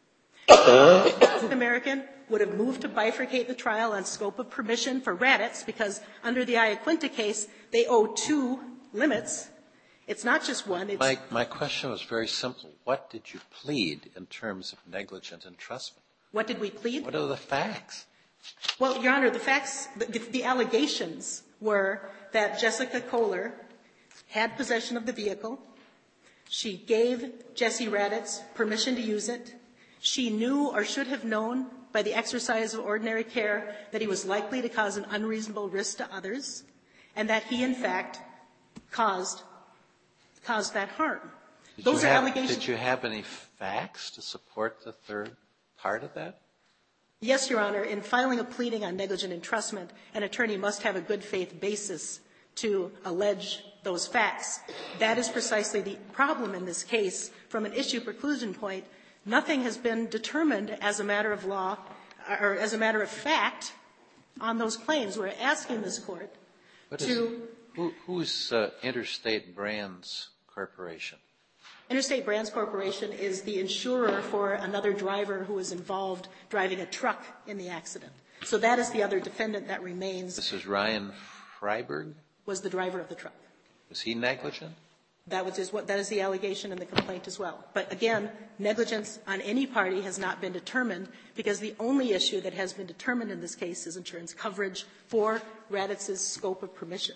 The American would have moved to bifurcate the trial on scope of permission for Raditz because under the Iaquinta case, they owe two limits. It's not just one. My question was very simple. What did you plead in terms of negligent entrustment? What did we plead? What are the facts? Well, Your Honor, the facts, the allegations were that Jessica Kohler had possession of the vehicle. She gave Jesse Raditz permission to use it. She knew or should have known by the exercise of ordinary care that he was likely to cause an unreasonable risk to others and that he, in fact, caused that harm. Those are allegations. Did you have any facts to support the third part of that? Yes, Your Honor. In filing a pleading on negligent entrustment, an attorney must have a good faith basis to allege those facts. That is precisely the problem in this case. From an issue preclusion point, nothing has been determined as a matter of law or as a matter of fact on those claims. We're asking this Court to Who's Interstate Brands Corporation? Interstate Brands Corporation is the insurer for another driver who was involved driving a truck in the accident. So that is the other defendant that remains. This is Ryan Freiberg? Was the driver of the truck. Was he negligent? That is the allegation in the complaint as well. But again, negligence on any party has not been determined because the only issue that has been determined in this case is insurance coverage for Raditz's scope of permission.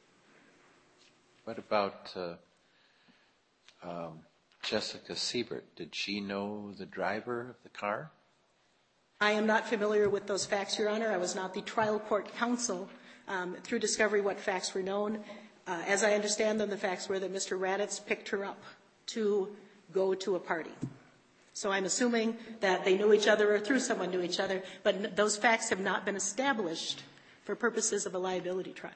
What about Jessica Siebert? Did she know the driver of the car? I am not familiar with those facts, Your Honor. I was not the trial court counsel. Through discovery, what facts were known. As I understand them, the facts were that Mr. Raditz picked her up to go to a party. So I'm assuming that they knew each other or through someone knew each other, but those facts have not been established for purposes of a liability trial.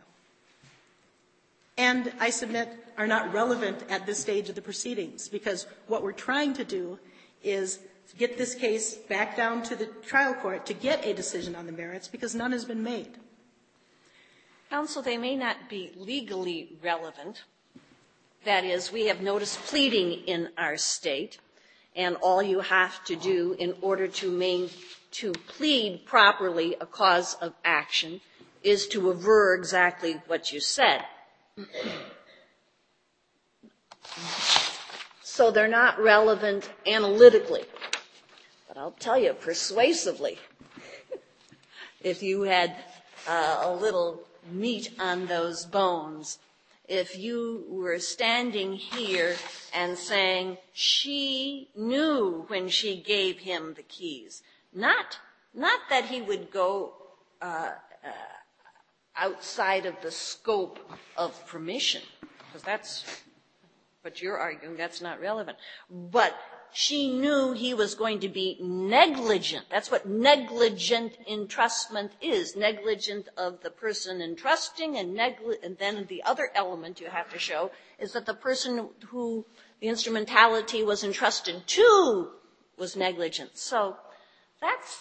And I submit are not relevant at this stage of the proceedings because what we're trying to do is get this case back down to the trial court to get a decision on the merits because none has been made. Counsel, they may not be legally relevant. That is, we have notice pleading in our state, and all you have to do in order to plead properly a cause of action is to aver exactly what you said. So they're not relevant analytically. But I'll tell you, persuasively, if you had a little meat on those bones, if you were standing here and saying she knew when she gave him the keys, not that he would go outside of the scope of permission, because that's what you're arguing, that's not relevant. But she knew he was going to be negligent. That's what negligent entrustment is, negligent of the person entrusting, and then the other element you have to show is that the person who the instrumentality was entrusted to was negligent. So that's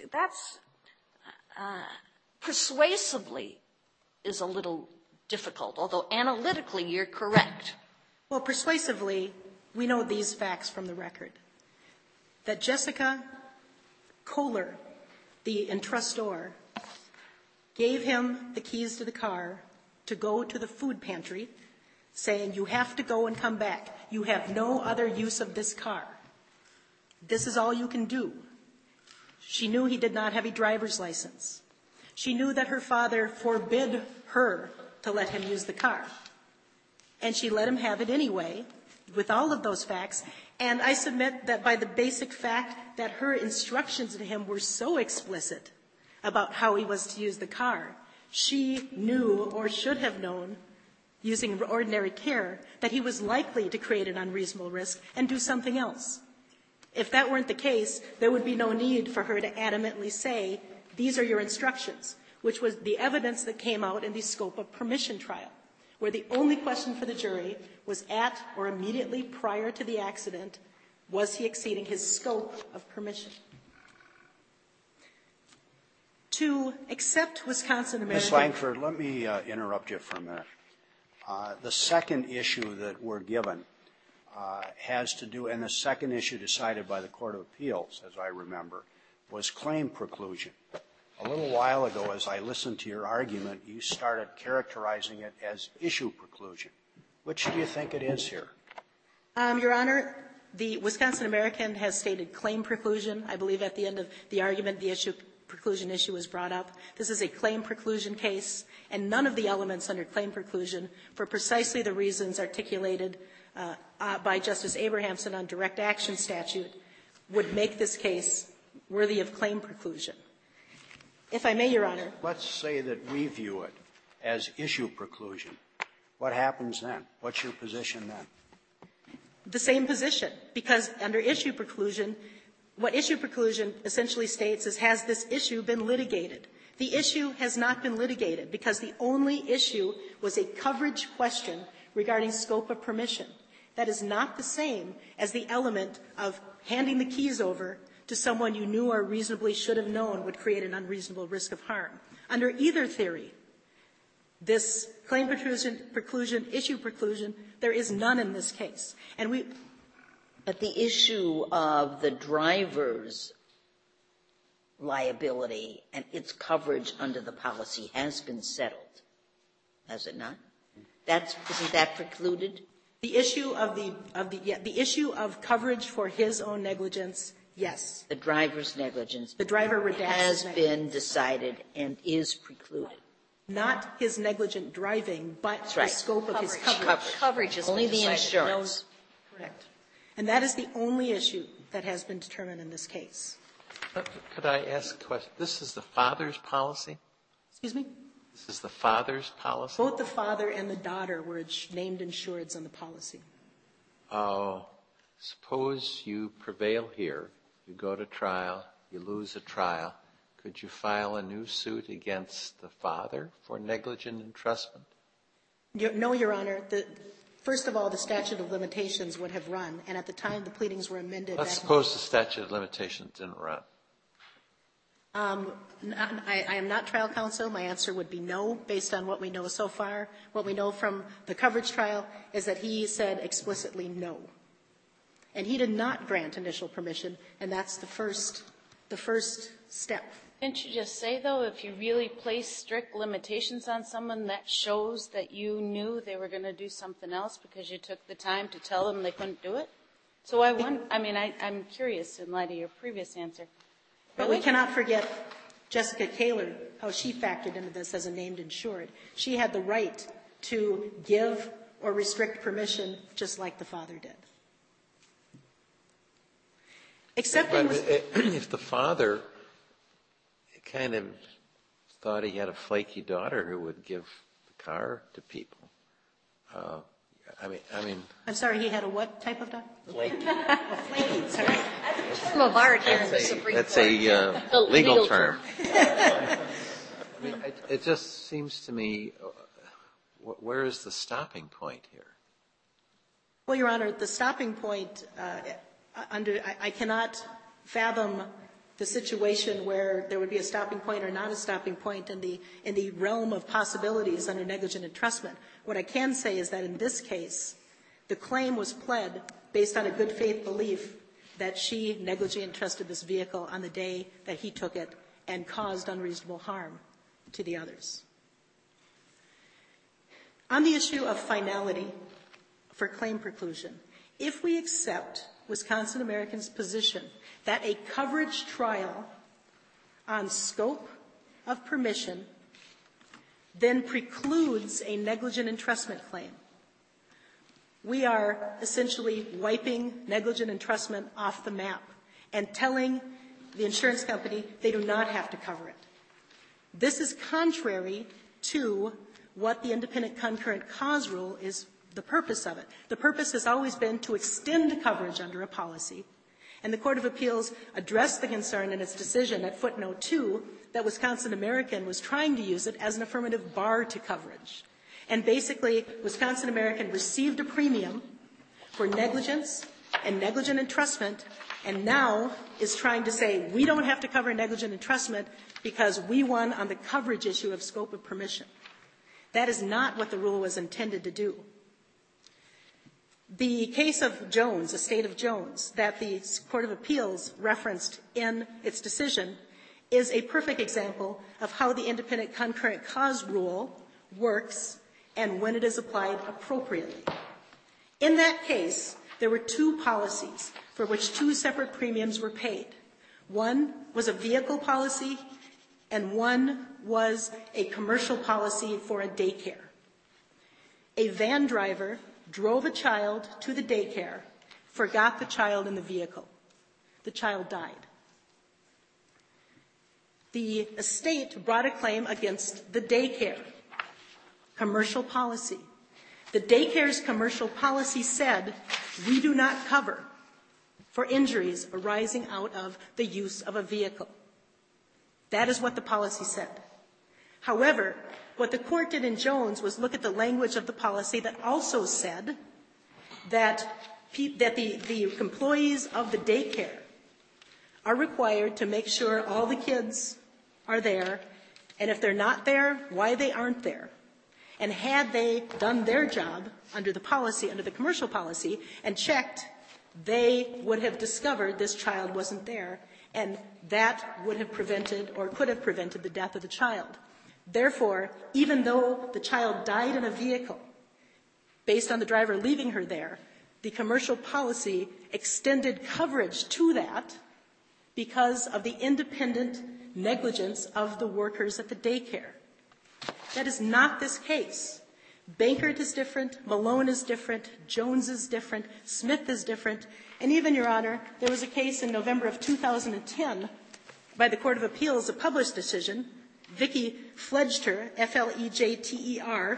persuasively is a little difficult, although analytically you're correct. Well, persuasively, we know these facts from the record, that Jessica Kohler the entrustor, gave him the keys to the car to go to the food pantry, saying, you have to go and come back. You have no other use of this car. This is all you can do. She knew he did not have a driver's license. She knew that her father forbid her to let him use the car. And she let him have it anyway, with all of those facts. And I submit that by the basic fact that her instructions to him were so explicit about how he was to use the car, she knew or should have known, using ordinary care, that he was likely to create an unreasonable risk and do something else. If that weren't the case, there would be no need for her to adamantly say, these are your instructions, which was the evidence that came out in the scope of permission trial, where the only question for the jury was at or immediately prior to the accident, was he exceeding his scope of permission? To accept Wisconsin American... Ms. Langford, let me interrupt you for a minute. The second issue that we're given has to do, and the second issue decided by the Court of Appeals, as I remember, was claim preclusion. A little while ago, as I listened to your argument, you started characterizing it as issue preclusion. Which do you think it is here? Your Honor, the Wisconsin American has stated claim preclusion. I believe at the end of the argument, the issue preclusion issue was brought up. This is a claim preclusion case, and none of the elements under claim preclusion, for precisely the reasons articulated by Justice Abrahamson on direct action statute, would make this case worthy of claim preclusion. If I may, Your Honor. Let's say that we view it as issue preclusion. What happens then? What's your position then? The same position, because under issue preclusion, what issue preclusion essentially states is, has this issue been litigated? The issue has not been litigated because the only issue was a coverage question regarding scope of permission. That is not the same as the element of handing the keys over to someone you knew or reasonably should have known would create an unreasonable risk of harm. Under either theory, this claim preclusion, issue preclusion, there is none in this case. But the issue of the driver's liability and its coverage under the policy has been settled, has it not? Isn't that precluded? The issue of the issue of coverage for his own negligence, yes. The driver's negligence. The driver has been decided and is precluded. Not his negligent driving, but the scope of his coverage. Coverage is only the insurance. Correct. And that is the only issue that has been determined in this case. Could I ask a question? This is the father's policy? Excuse me? This is the father's policy? Both the father and the daughter were named insureds on the policy. Oh, suppose you prevail here, you go to trial, you lose a trial. Could you file a new suit against the father for negligent entrustment? No, Your Honor. First of all, the statute of limitations would have run, and at the time the pleadings were amended. Let's suppose the statute of limitations didn't run. I am not trial counsel. My answer would be no, based on what we know so far. What we know from the coverage trial is that he said explicitly no. And he did not grant initial permission, and that's the first step. Didn't you just say, though, if you really place strict limitations on someone, that shows that you knew they were going to do something else because you took the time to tell them they couldn't do it? So I'm curious in light of your previous answer. But we cannot forget Jessica Kaler, how she factored into this as a named insured. She had the right to give or restrict permission just like the father did. If the father kind of thought he had a flaky daughter who would give the car to people, I'm sorry, he had a what type of daughter? Flaky. Flaky, sorry. Term of art here in the Supreme Court. That's a legal term. It just seems to me, where is the stopping point here? Well, Your Honor, the stopping point, I cannot fathom the situation where there would be a stopping point or not a stopping point in the realm of possibilities under negligent entrustment. What I can say is that in this case, the claim was pled based on a good faith belief that she negligently entrusted this vehicle on the day that he took it and caused unreasonable harm to the others. On the issue of finality for claim preclusion, if we accept Wisconsin American's position that a coverage trial on scope of permission then precludes a negligent entrustment claim, we are essentially wiping negligent entrustment off the map and telling the insurance company they do not have to cover it. This is contrary to what the independent concurrent cause rule is, the purpose of it. The purpose has always been to extend coverage under a policy, and the Court of Appeals addressed the concern in its decision at footnote 2 that Wisconsin American was trying to use it as an affirmative bar to coverage. And basically, Wisconsin American received a premium for negligence and negligent entrustment, and now is trying to say we don't have to cover negligent entrustment because we won on the coverage issue of scope of permission. That is not what the rule was intended to do. The case of Jones, Estate of Jones, that the Court of Appeals referenced in its decision is a perfect example of how the independent concurrent cause rule works and when it is applied appropriately. In that case, there were two policies for which two separate premiums were paid. One was a vehicle policy, and one was a commercial policy for a daycare. A van driver drove a child to the daycare, forgot the child in the vehicle. The child died. The estate brought a claim against the daycare, commercial policy. The daycare's commercial policy said, we do not cover for injuries arising out of the use of a vehicle. That is what the policy said. However, what the court did in Jones was look at the language of the policy that also said that the employees of the daycare are required to make sure all the kids are there, and if they're not there, why they aren't there. And had they done their job under the policy, under the commercial policy, and checked, they would have discovered this child wasn't there, and that would have prevented or could have prevented the death of the child. Therefore, even though the child died in a vehicle, based on the driver leaving her there, the commercial policy extended coverage to that because of the independent negligence of the workers at the daycare. That is not this case. Bankert is different, Malone is different, Jones is different, Smith is different, and even, Your Honor, there was a case in November of 2010 by the Court of Appeals, a published decision, Vicky Fledgter, F-L-E-J-T-E-R,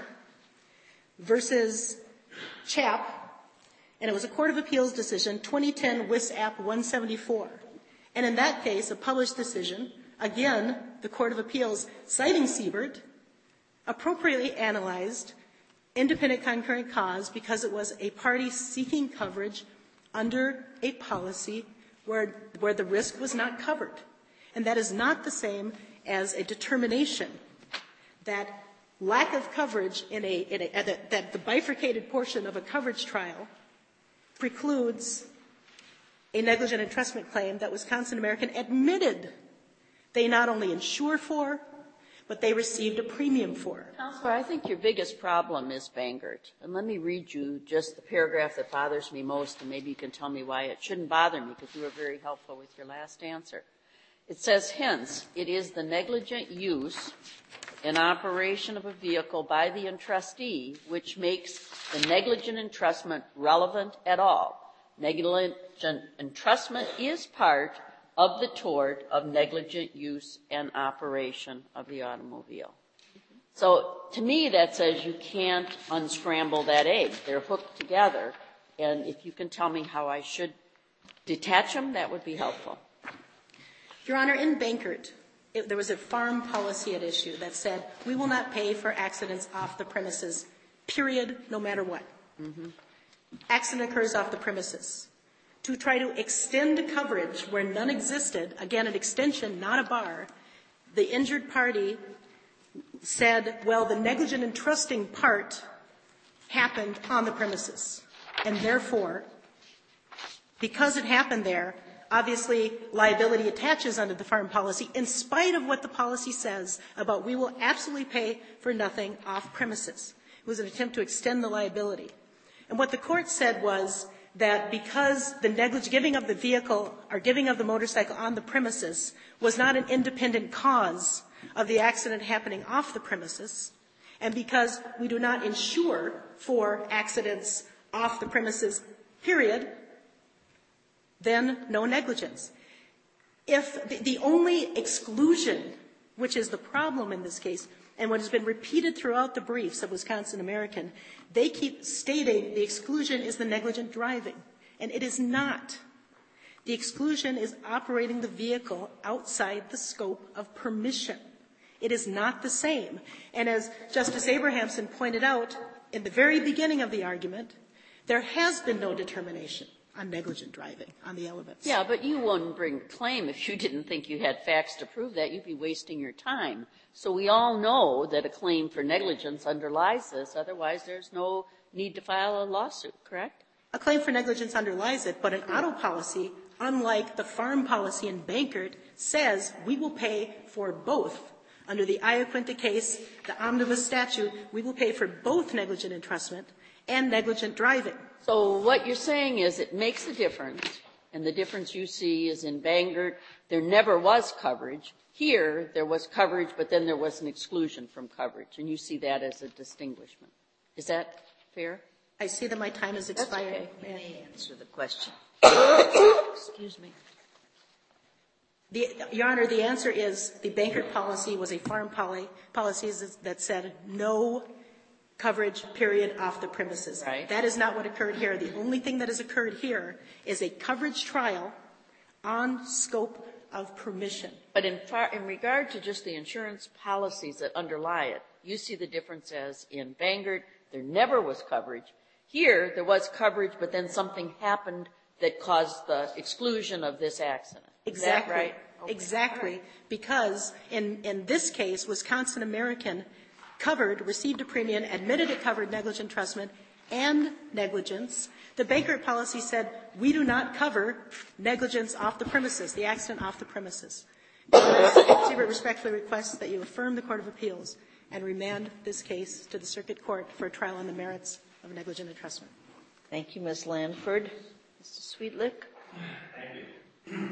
versus Chap, and it was a Court of Appeals decision, 2010 WIS App 174. And in that case, a published decision, again, the Court of Appeals, citing Siebert, appropriately analyzed independent concurrent cause because it was a party seeking coverage under a policy where the risk was not covered. And that is not the same as a determination that lack of coverage that the bifurcated portion of a coverage trial precludes a negligent entrustment claim that Wisconsin American admitted they not only insure for, but they received a premium for. Counselor, I think your biggest problem is Bankert. And let me read you just the paragraph that bothers me most, and maybe you can tell me why it shouldn't bother me, because you were very helpful with your last answer. It says, hence, it is the negligent use and operation of a vehicle by the entrustee which makes the negligent entrustment relevant at all. Negligent entrustment is part of the tort of negligent use and operation of the automobile. So to me, that says you can't unscramble that egg. They're hooked together. And if you can tell me how I should detach them, that would be helpful. Your Honor, in Bankert, there was a farm policy at issue that said we will not pay for accidents off the premises, period, no matter what. Mm-hmm. Accident occurs off the premises. To try to extend coverage where none existed, again, an extension, not a bar, the injured party said, well, the negligent entrusting part happened on the premises. And therefore, because it happened there, obviously liability attaches under the farm policy in spite of what the policy says about we will absolutely pay for nothing off premises. It was an attempt to extend the liability. And what the court said was that because the giving of the vehicle or giving of the motorcycle on the premises was not an independent cause of the accident happening off the premises, and because we do not insure for accidents off the premises, period, then no negligence. If the only exclusion, which is the problem in this case, and what has been repeated throughout the briefs of Wisconsin American, they keep stating the exclusion is the negligent driving, and it is not. The exclusion is operating the vehicle outside the scope of permission. It is not the same. And as Justice Abrahamson pointed out in the very beginning of the argument, there has been no determination on negligent driving on the elements. Yeah, but you wouldn't bring a claim if you didn't think you had facts to prove that. You'd be wasting your time. So we all know that a claim for negligence underlies this. Otherwise, there's no need to file a lawsuit, correct? A claim for negligence underlies it, but an auto policy, unlike the farm policy in Bankert, says we will pay for both. Under the Iaquinta case, the omnibus statute, we will pay for both negligent entrustment and negligent driving. So what you're saying is it makes a difference, and the difference you see is in Bankert, there never was coverage. Here, there was coverage, but then there was an exclusion from coverage, and you see that as a distinguishment. Is that fair? I see that my time has expired. That's okay. You may answer the question. Excuse me. Your Honor, the answer is the Bankert policy was a farm policy that said no coverage, period, off the premises. Right. That is not what occurred here. The only thing that has occurred here is a coverage trial on scope of permission. But in regard to just the insurance policies that underlie it, you see the difference as in Bankert, there never was coverage. Here, there was coverage, but then something happened that caused the exclusion of this accident. Exactly. Is that right? Okay. Exactly. Right. Because in this case, Wisconsin American received a premium, admitted it covered negligent entrustment and negligence. The Bankert policy said we do not cover negligence off the premises, the accident off the premises. Siebert respectfully requests that you affirm the Court of Appeals and remand this case to the Circuit Court for a trial on the merits of negligent entrustment. Thank you, Ms. Lanford. Mr. Sweetlick. Thank you.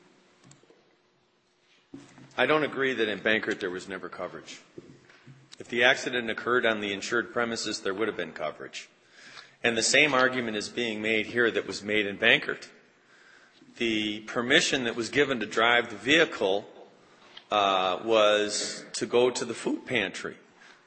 I don't agree that in Bankert there was never coverage. If the accident occurred on the insured premises, there would have been coverage. And the same argument is being made here that was made in Bankert. The permission that was given to drive the vehicle was to go to the food pantry.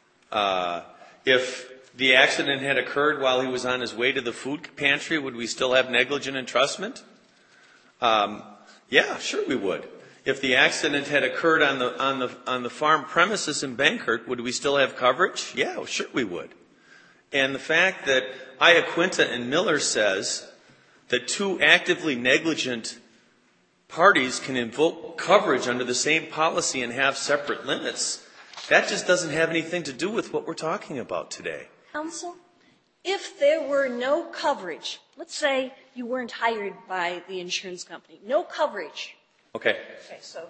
If the accident had occurred while he was on his way to the food pantry, would we still have negligent entrustment? Yeah, sure we would. If the accident had occurred on the farm premises in Bankert, would we still have coverage? Yeah, sure we would. And the fact that Iaquinta and Miller says that two actively negligent parties can invoke coverage under the same policy and have separate limits, that just doesn't have anything to do with what we're talking about today. Counsel, if there were no coverage, let's say you weren't hired by the insurance company, no coverage. Okay. Okay, so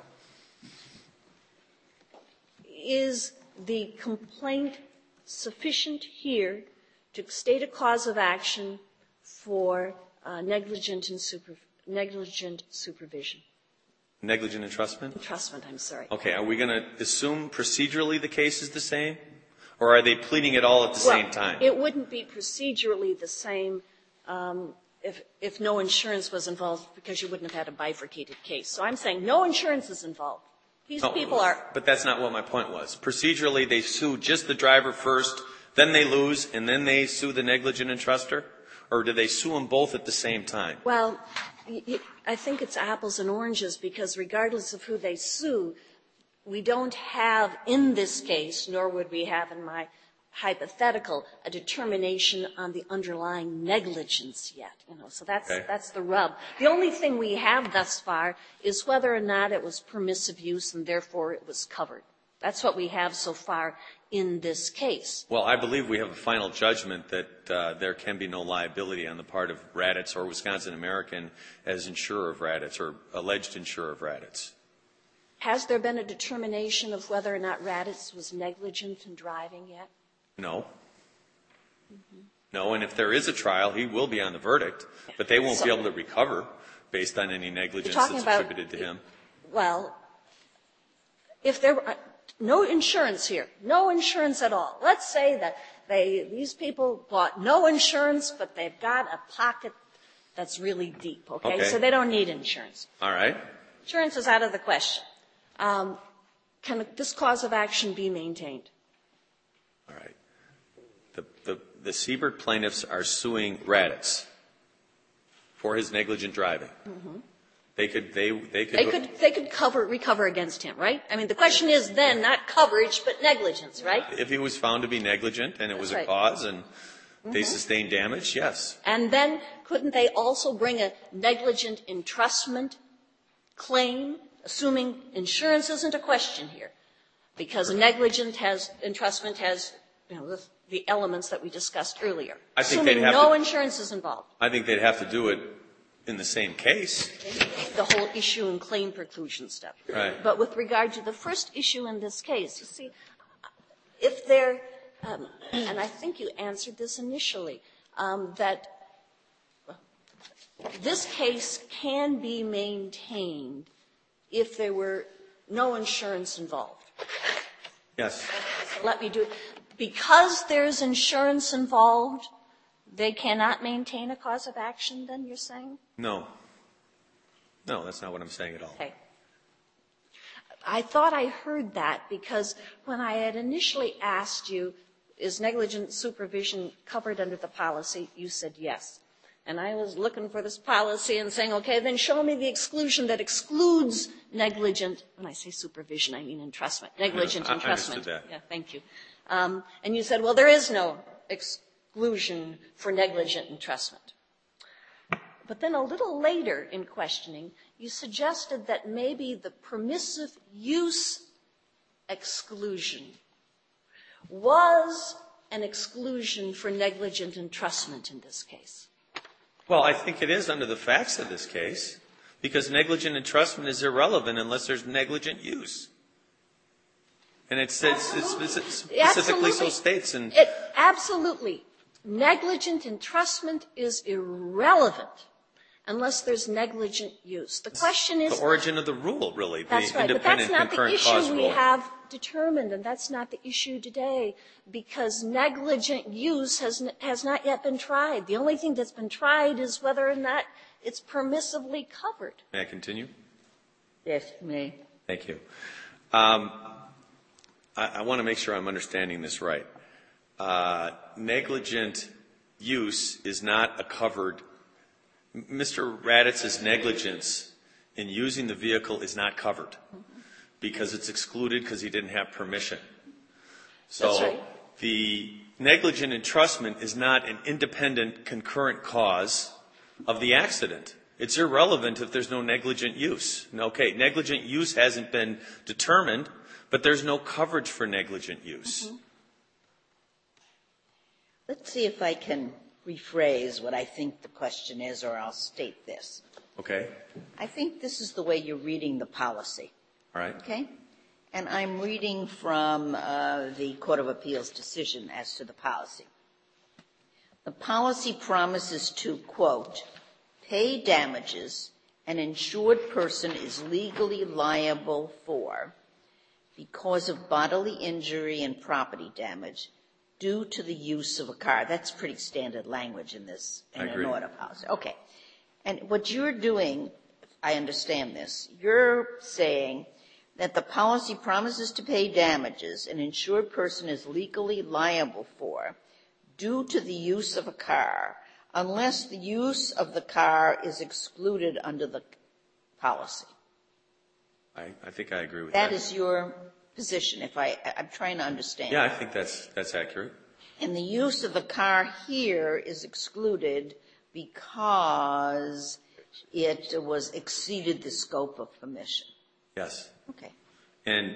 is the complaint sufficient here to state a cause of action for negligent supervision? Negligent entrustment? Entrustment, I'm sorry. Okay, are we going to assume procedurally the case is the same? Or are they pleading it all at the same time? It wouldn't be procedurally the same if no insurance was involved, because you wouldn't have had a bifurcated case. So I'm saying no insurance is involved. These people are... But that's not what my point was. Procedurally, they sue just the driver first, then they lose, and then they sue the negligent entruster? Or do they sue them both at the same time? Well, I think it's apples and oranges, because regardless of who they sue, we don't have in this case, nor would we have in my hypothetical, a determination on the underlying negligence yet. So that's the rub. The only thing we have thus far is whether or not it was permissive use and therefore it was covered. That's what we have so far in this case. Well, I believe we have a final judgment that there can be no liability on the part of Raddatz or Wisconsin American as insurer of Raddatz or alleged insurer of Raddatz. Has there been a determination of whether or not Raddatz was negligent in driving yet? No. No, and if there is a trial, he will be on the verdict, but they won't be able to recover based on any negligence that's attributed to him. Well, if there were no insurance here, no insurance at all. Let's say that these people bought no insurance, but they've got a pocket that's really deep, okay? So they don't need insurance. All right. Insurance is out of the question. Can this cause of action be maintained? All right. The Siebert plaintiffs are suing Raddatz for his negligent driving. Mm-hmm. They could recover against him, right? I mean, the question is then not coverage, but negligence, right? If he was found to be negligent and it was a cause and they sustained damage, yes. And then couldn't they also bring a negligent entrustment claim, assuming insurance isn't a question here? Because a negligent entrustment has, the elements that we discussed earlier. Assuming no insurance is involved. I think they'd have to do it in the same case. The whole issue and claim preclusion stuff. Right. But with regard to the first issue in this case, you see, if there, and I think you answered this initially, that this case can be maintained if there were no insurance involved. Yes. So let me do it. Because there's insurance involved, they cannot maintain a cause of action, then, you're saying? No. No, that's not what I'm saying at all. Okay. I thought I heard that because when I had initially asked you, is negligent supervision covered under the policy, you said yes. And I was looking for this policy and saying, okay, then show me the exclusion that excludes negligent, when I say supervision, I mean entrustment, negligent entrustment. I understood that. Yeah, thank you. And you said, well, there is no exclusion for negligent entrustment. But then a little later in questioning, you suggested that maybe the permissive use exclusion was an exclusion for negligent entrustment in this case. Well, I think it is under the facts of this case, because negligent entrustment is irrelevant unless there's negligent use. And it specifically so states. Absolutely. Negligent entrustment is irrelevant unless there's negligent use. The question is... The origin of the rule, really. That's right, but that's not the issue we have determined, and that's not the issue today, because negligent use has not yet been tried. The only thing that's been tried is whether or not it's permissively covered. May I continue? Yes, you may. Thank you. I want to make sure I'm understanding this right. Negligent use is not a covered... Mr. Raddatz's negligence in using the vehicle is not covered because it's excluded because he didn't have permission. So that's right. The negligent entrustment is not an independent concurrent cause of the accident. It's irrelevant if there's no negligent use. Okay, negligent use hasn't been determined, but there's no coverage for negligent use. Let's see if I can rephrase what I think the question is, or I'll state this. Okay. I think this is the way you're reading the policy. All right. Okay? And I'm reading from the Court of Appeals decision as to the policy. The policy promises to, quote, pay damages an insured person is legally liable for because of bodily injury and property damage due to the use of a car. That's pretty standard language in this, in an auto policy. Okay. And what you're doing, I understand this, you're saying that the policy promises to pay damages an insured person is legally liable for due to the use of a car unless the use of the car is excluded under the policy. I think I agree with that. That is your position, if I'm trying to understand. Yeah, I think that's accurate. And the use of the car here is excluded because it was exceeded the scope of permission. Yes. Okay. And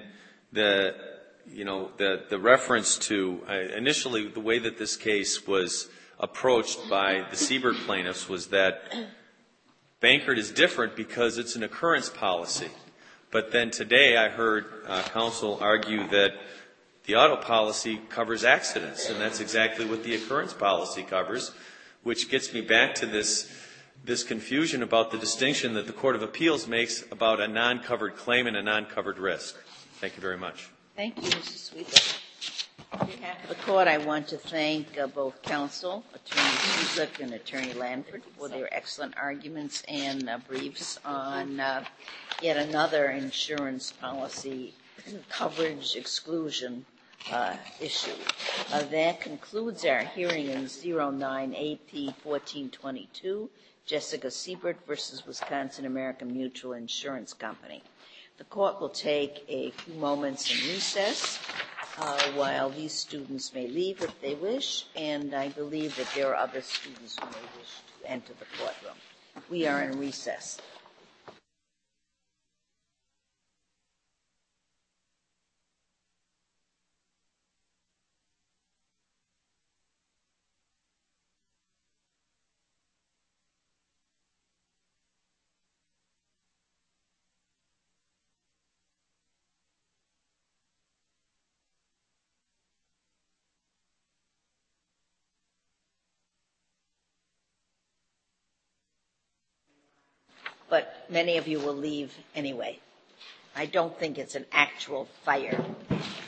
the reference to, initially the way that this case was approached by the Siebert plaintiffs was that Bankert is different because it's an occurrence policy. But then today I heard counsel argue that the auto policy covers accidents, and that's exactly what the occurrence policy covers, which gets me back to this confusion about the distinction that the Court of Appeals makes about a non-covered claim and a non-covered risk. Thank you very much. Thank you, Mr. Sweeter. On behalf of the Court, I want to thank both counsel, Attorney Suzik and Attorney Lanford, for their excellent arguments and briefs on yet another insurance policy coverage exclusion issue. That concludes our hearing in 09-AP-1422, Jessica Siebert versus Wisconsin American Mutual Insurance Company. The Court will take a few moments in recess while these students may leave if they wish, and I believe that there are other students who may wish to enter the courtroom. We are in recess. But many of you will leave anyway. I don't think it's an actual fire.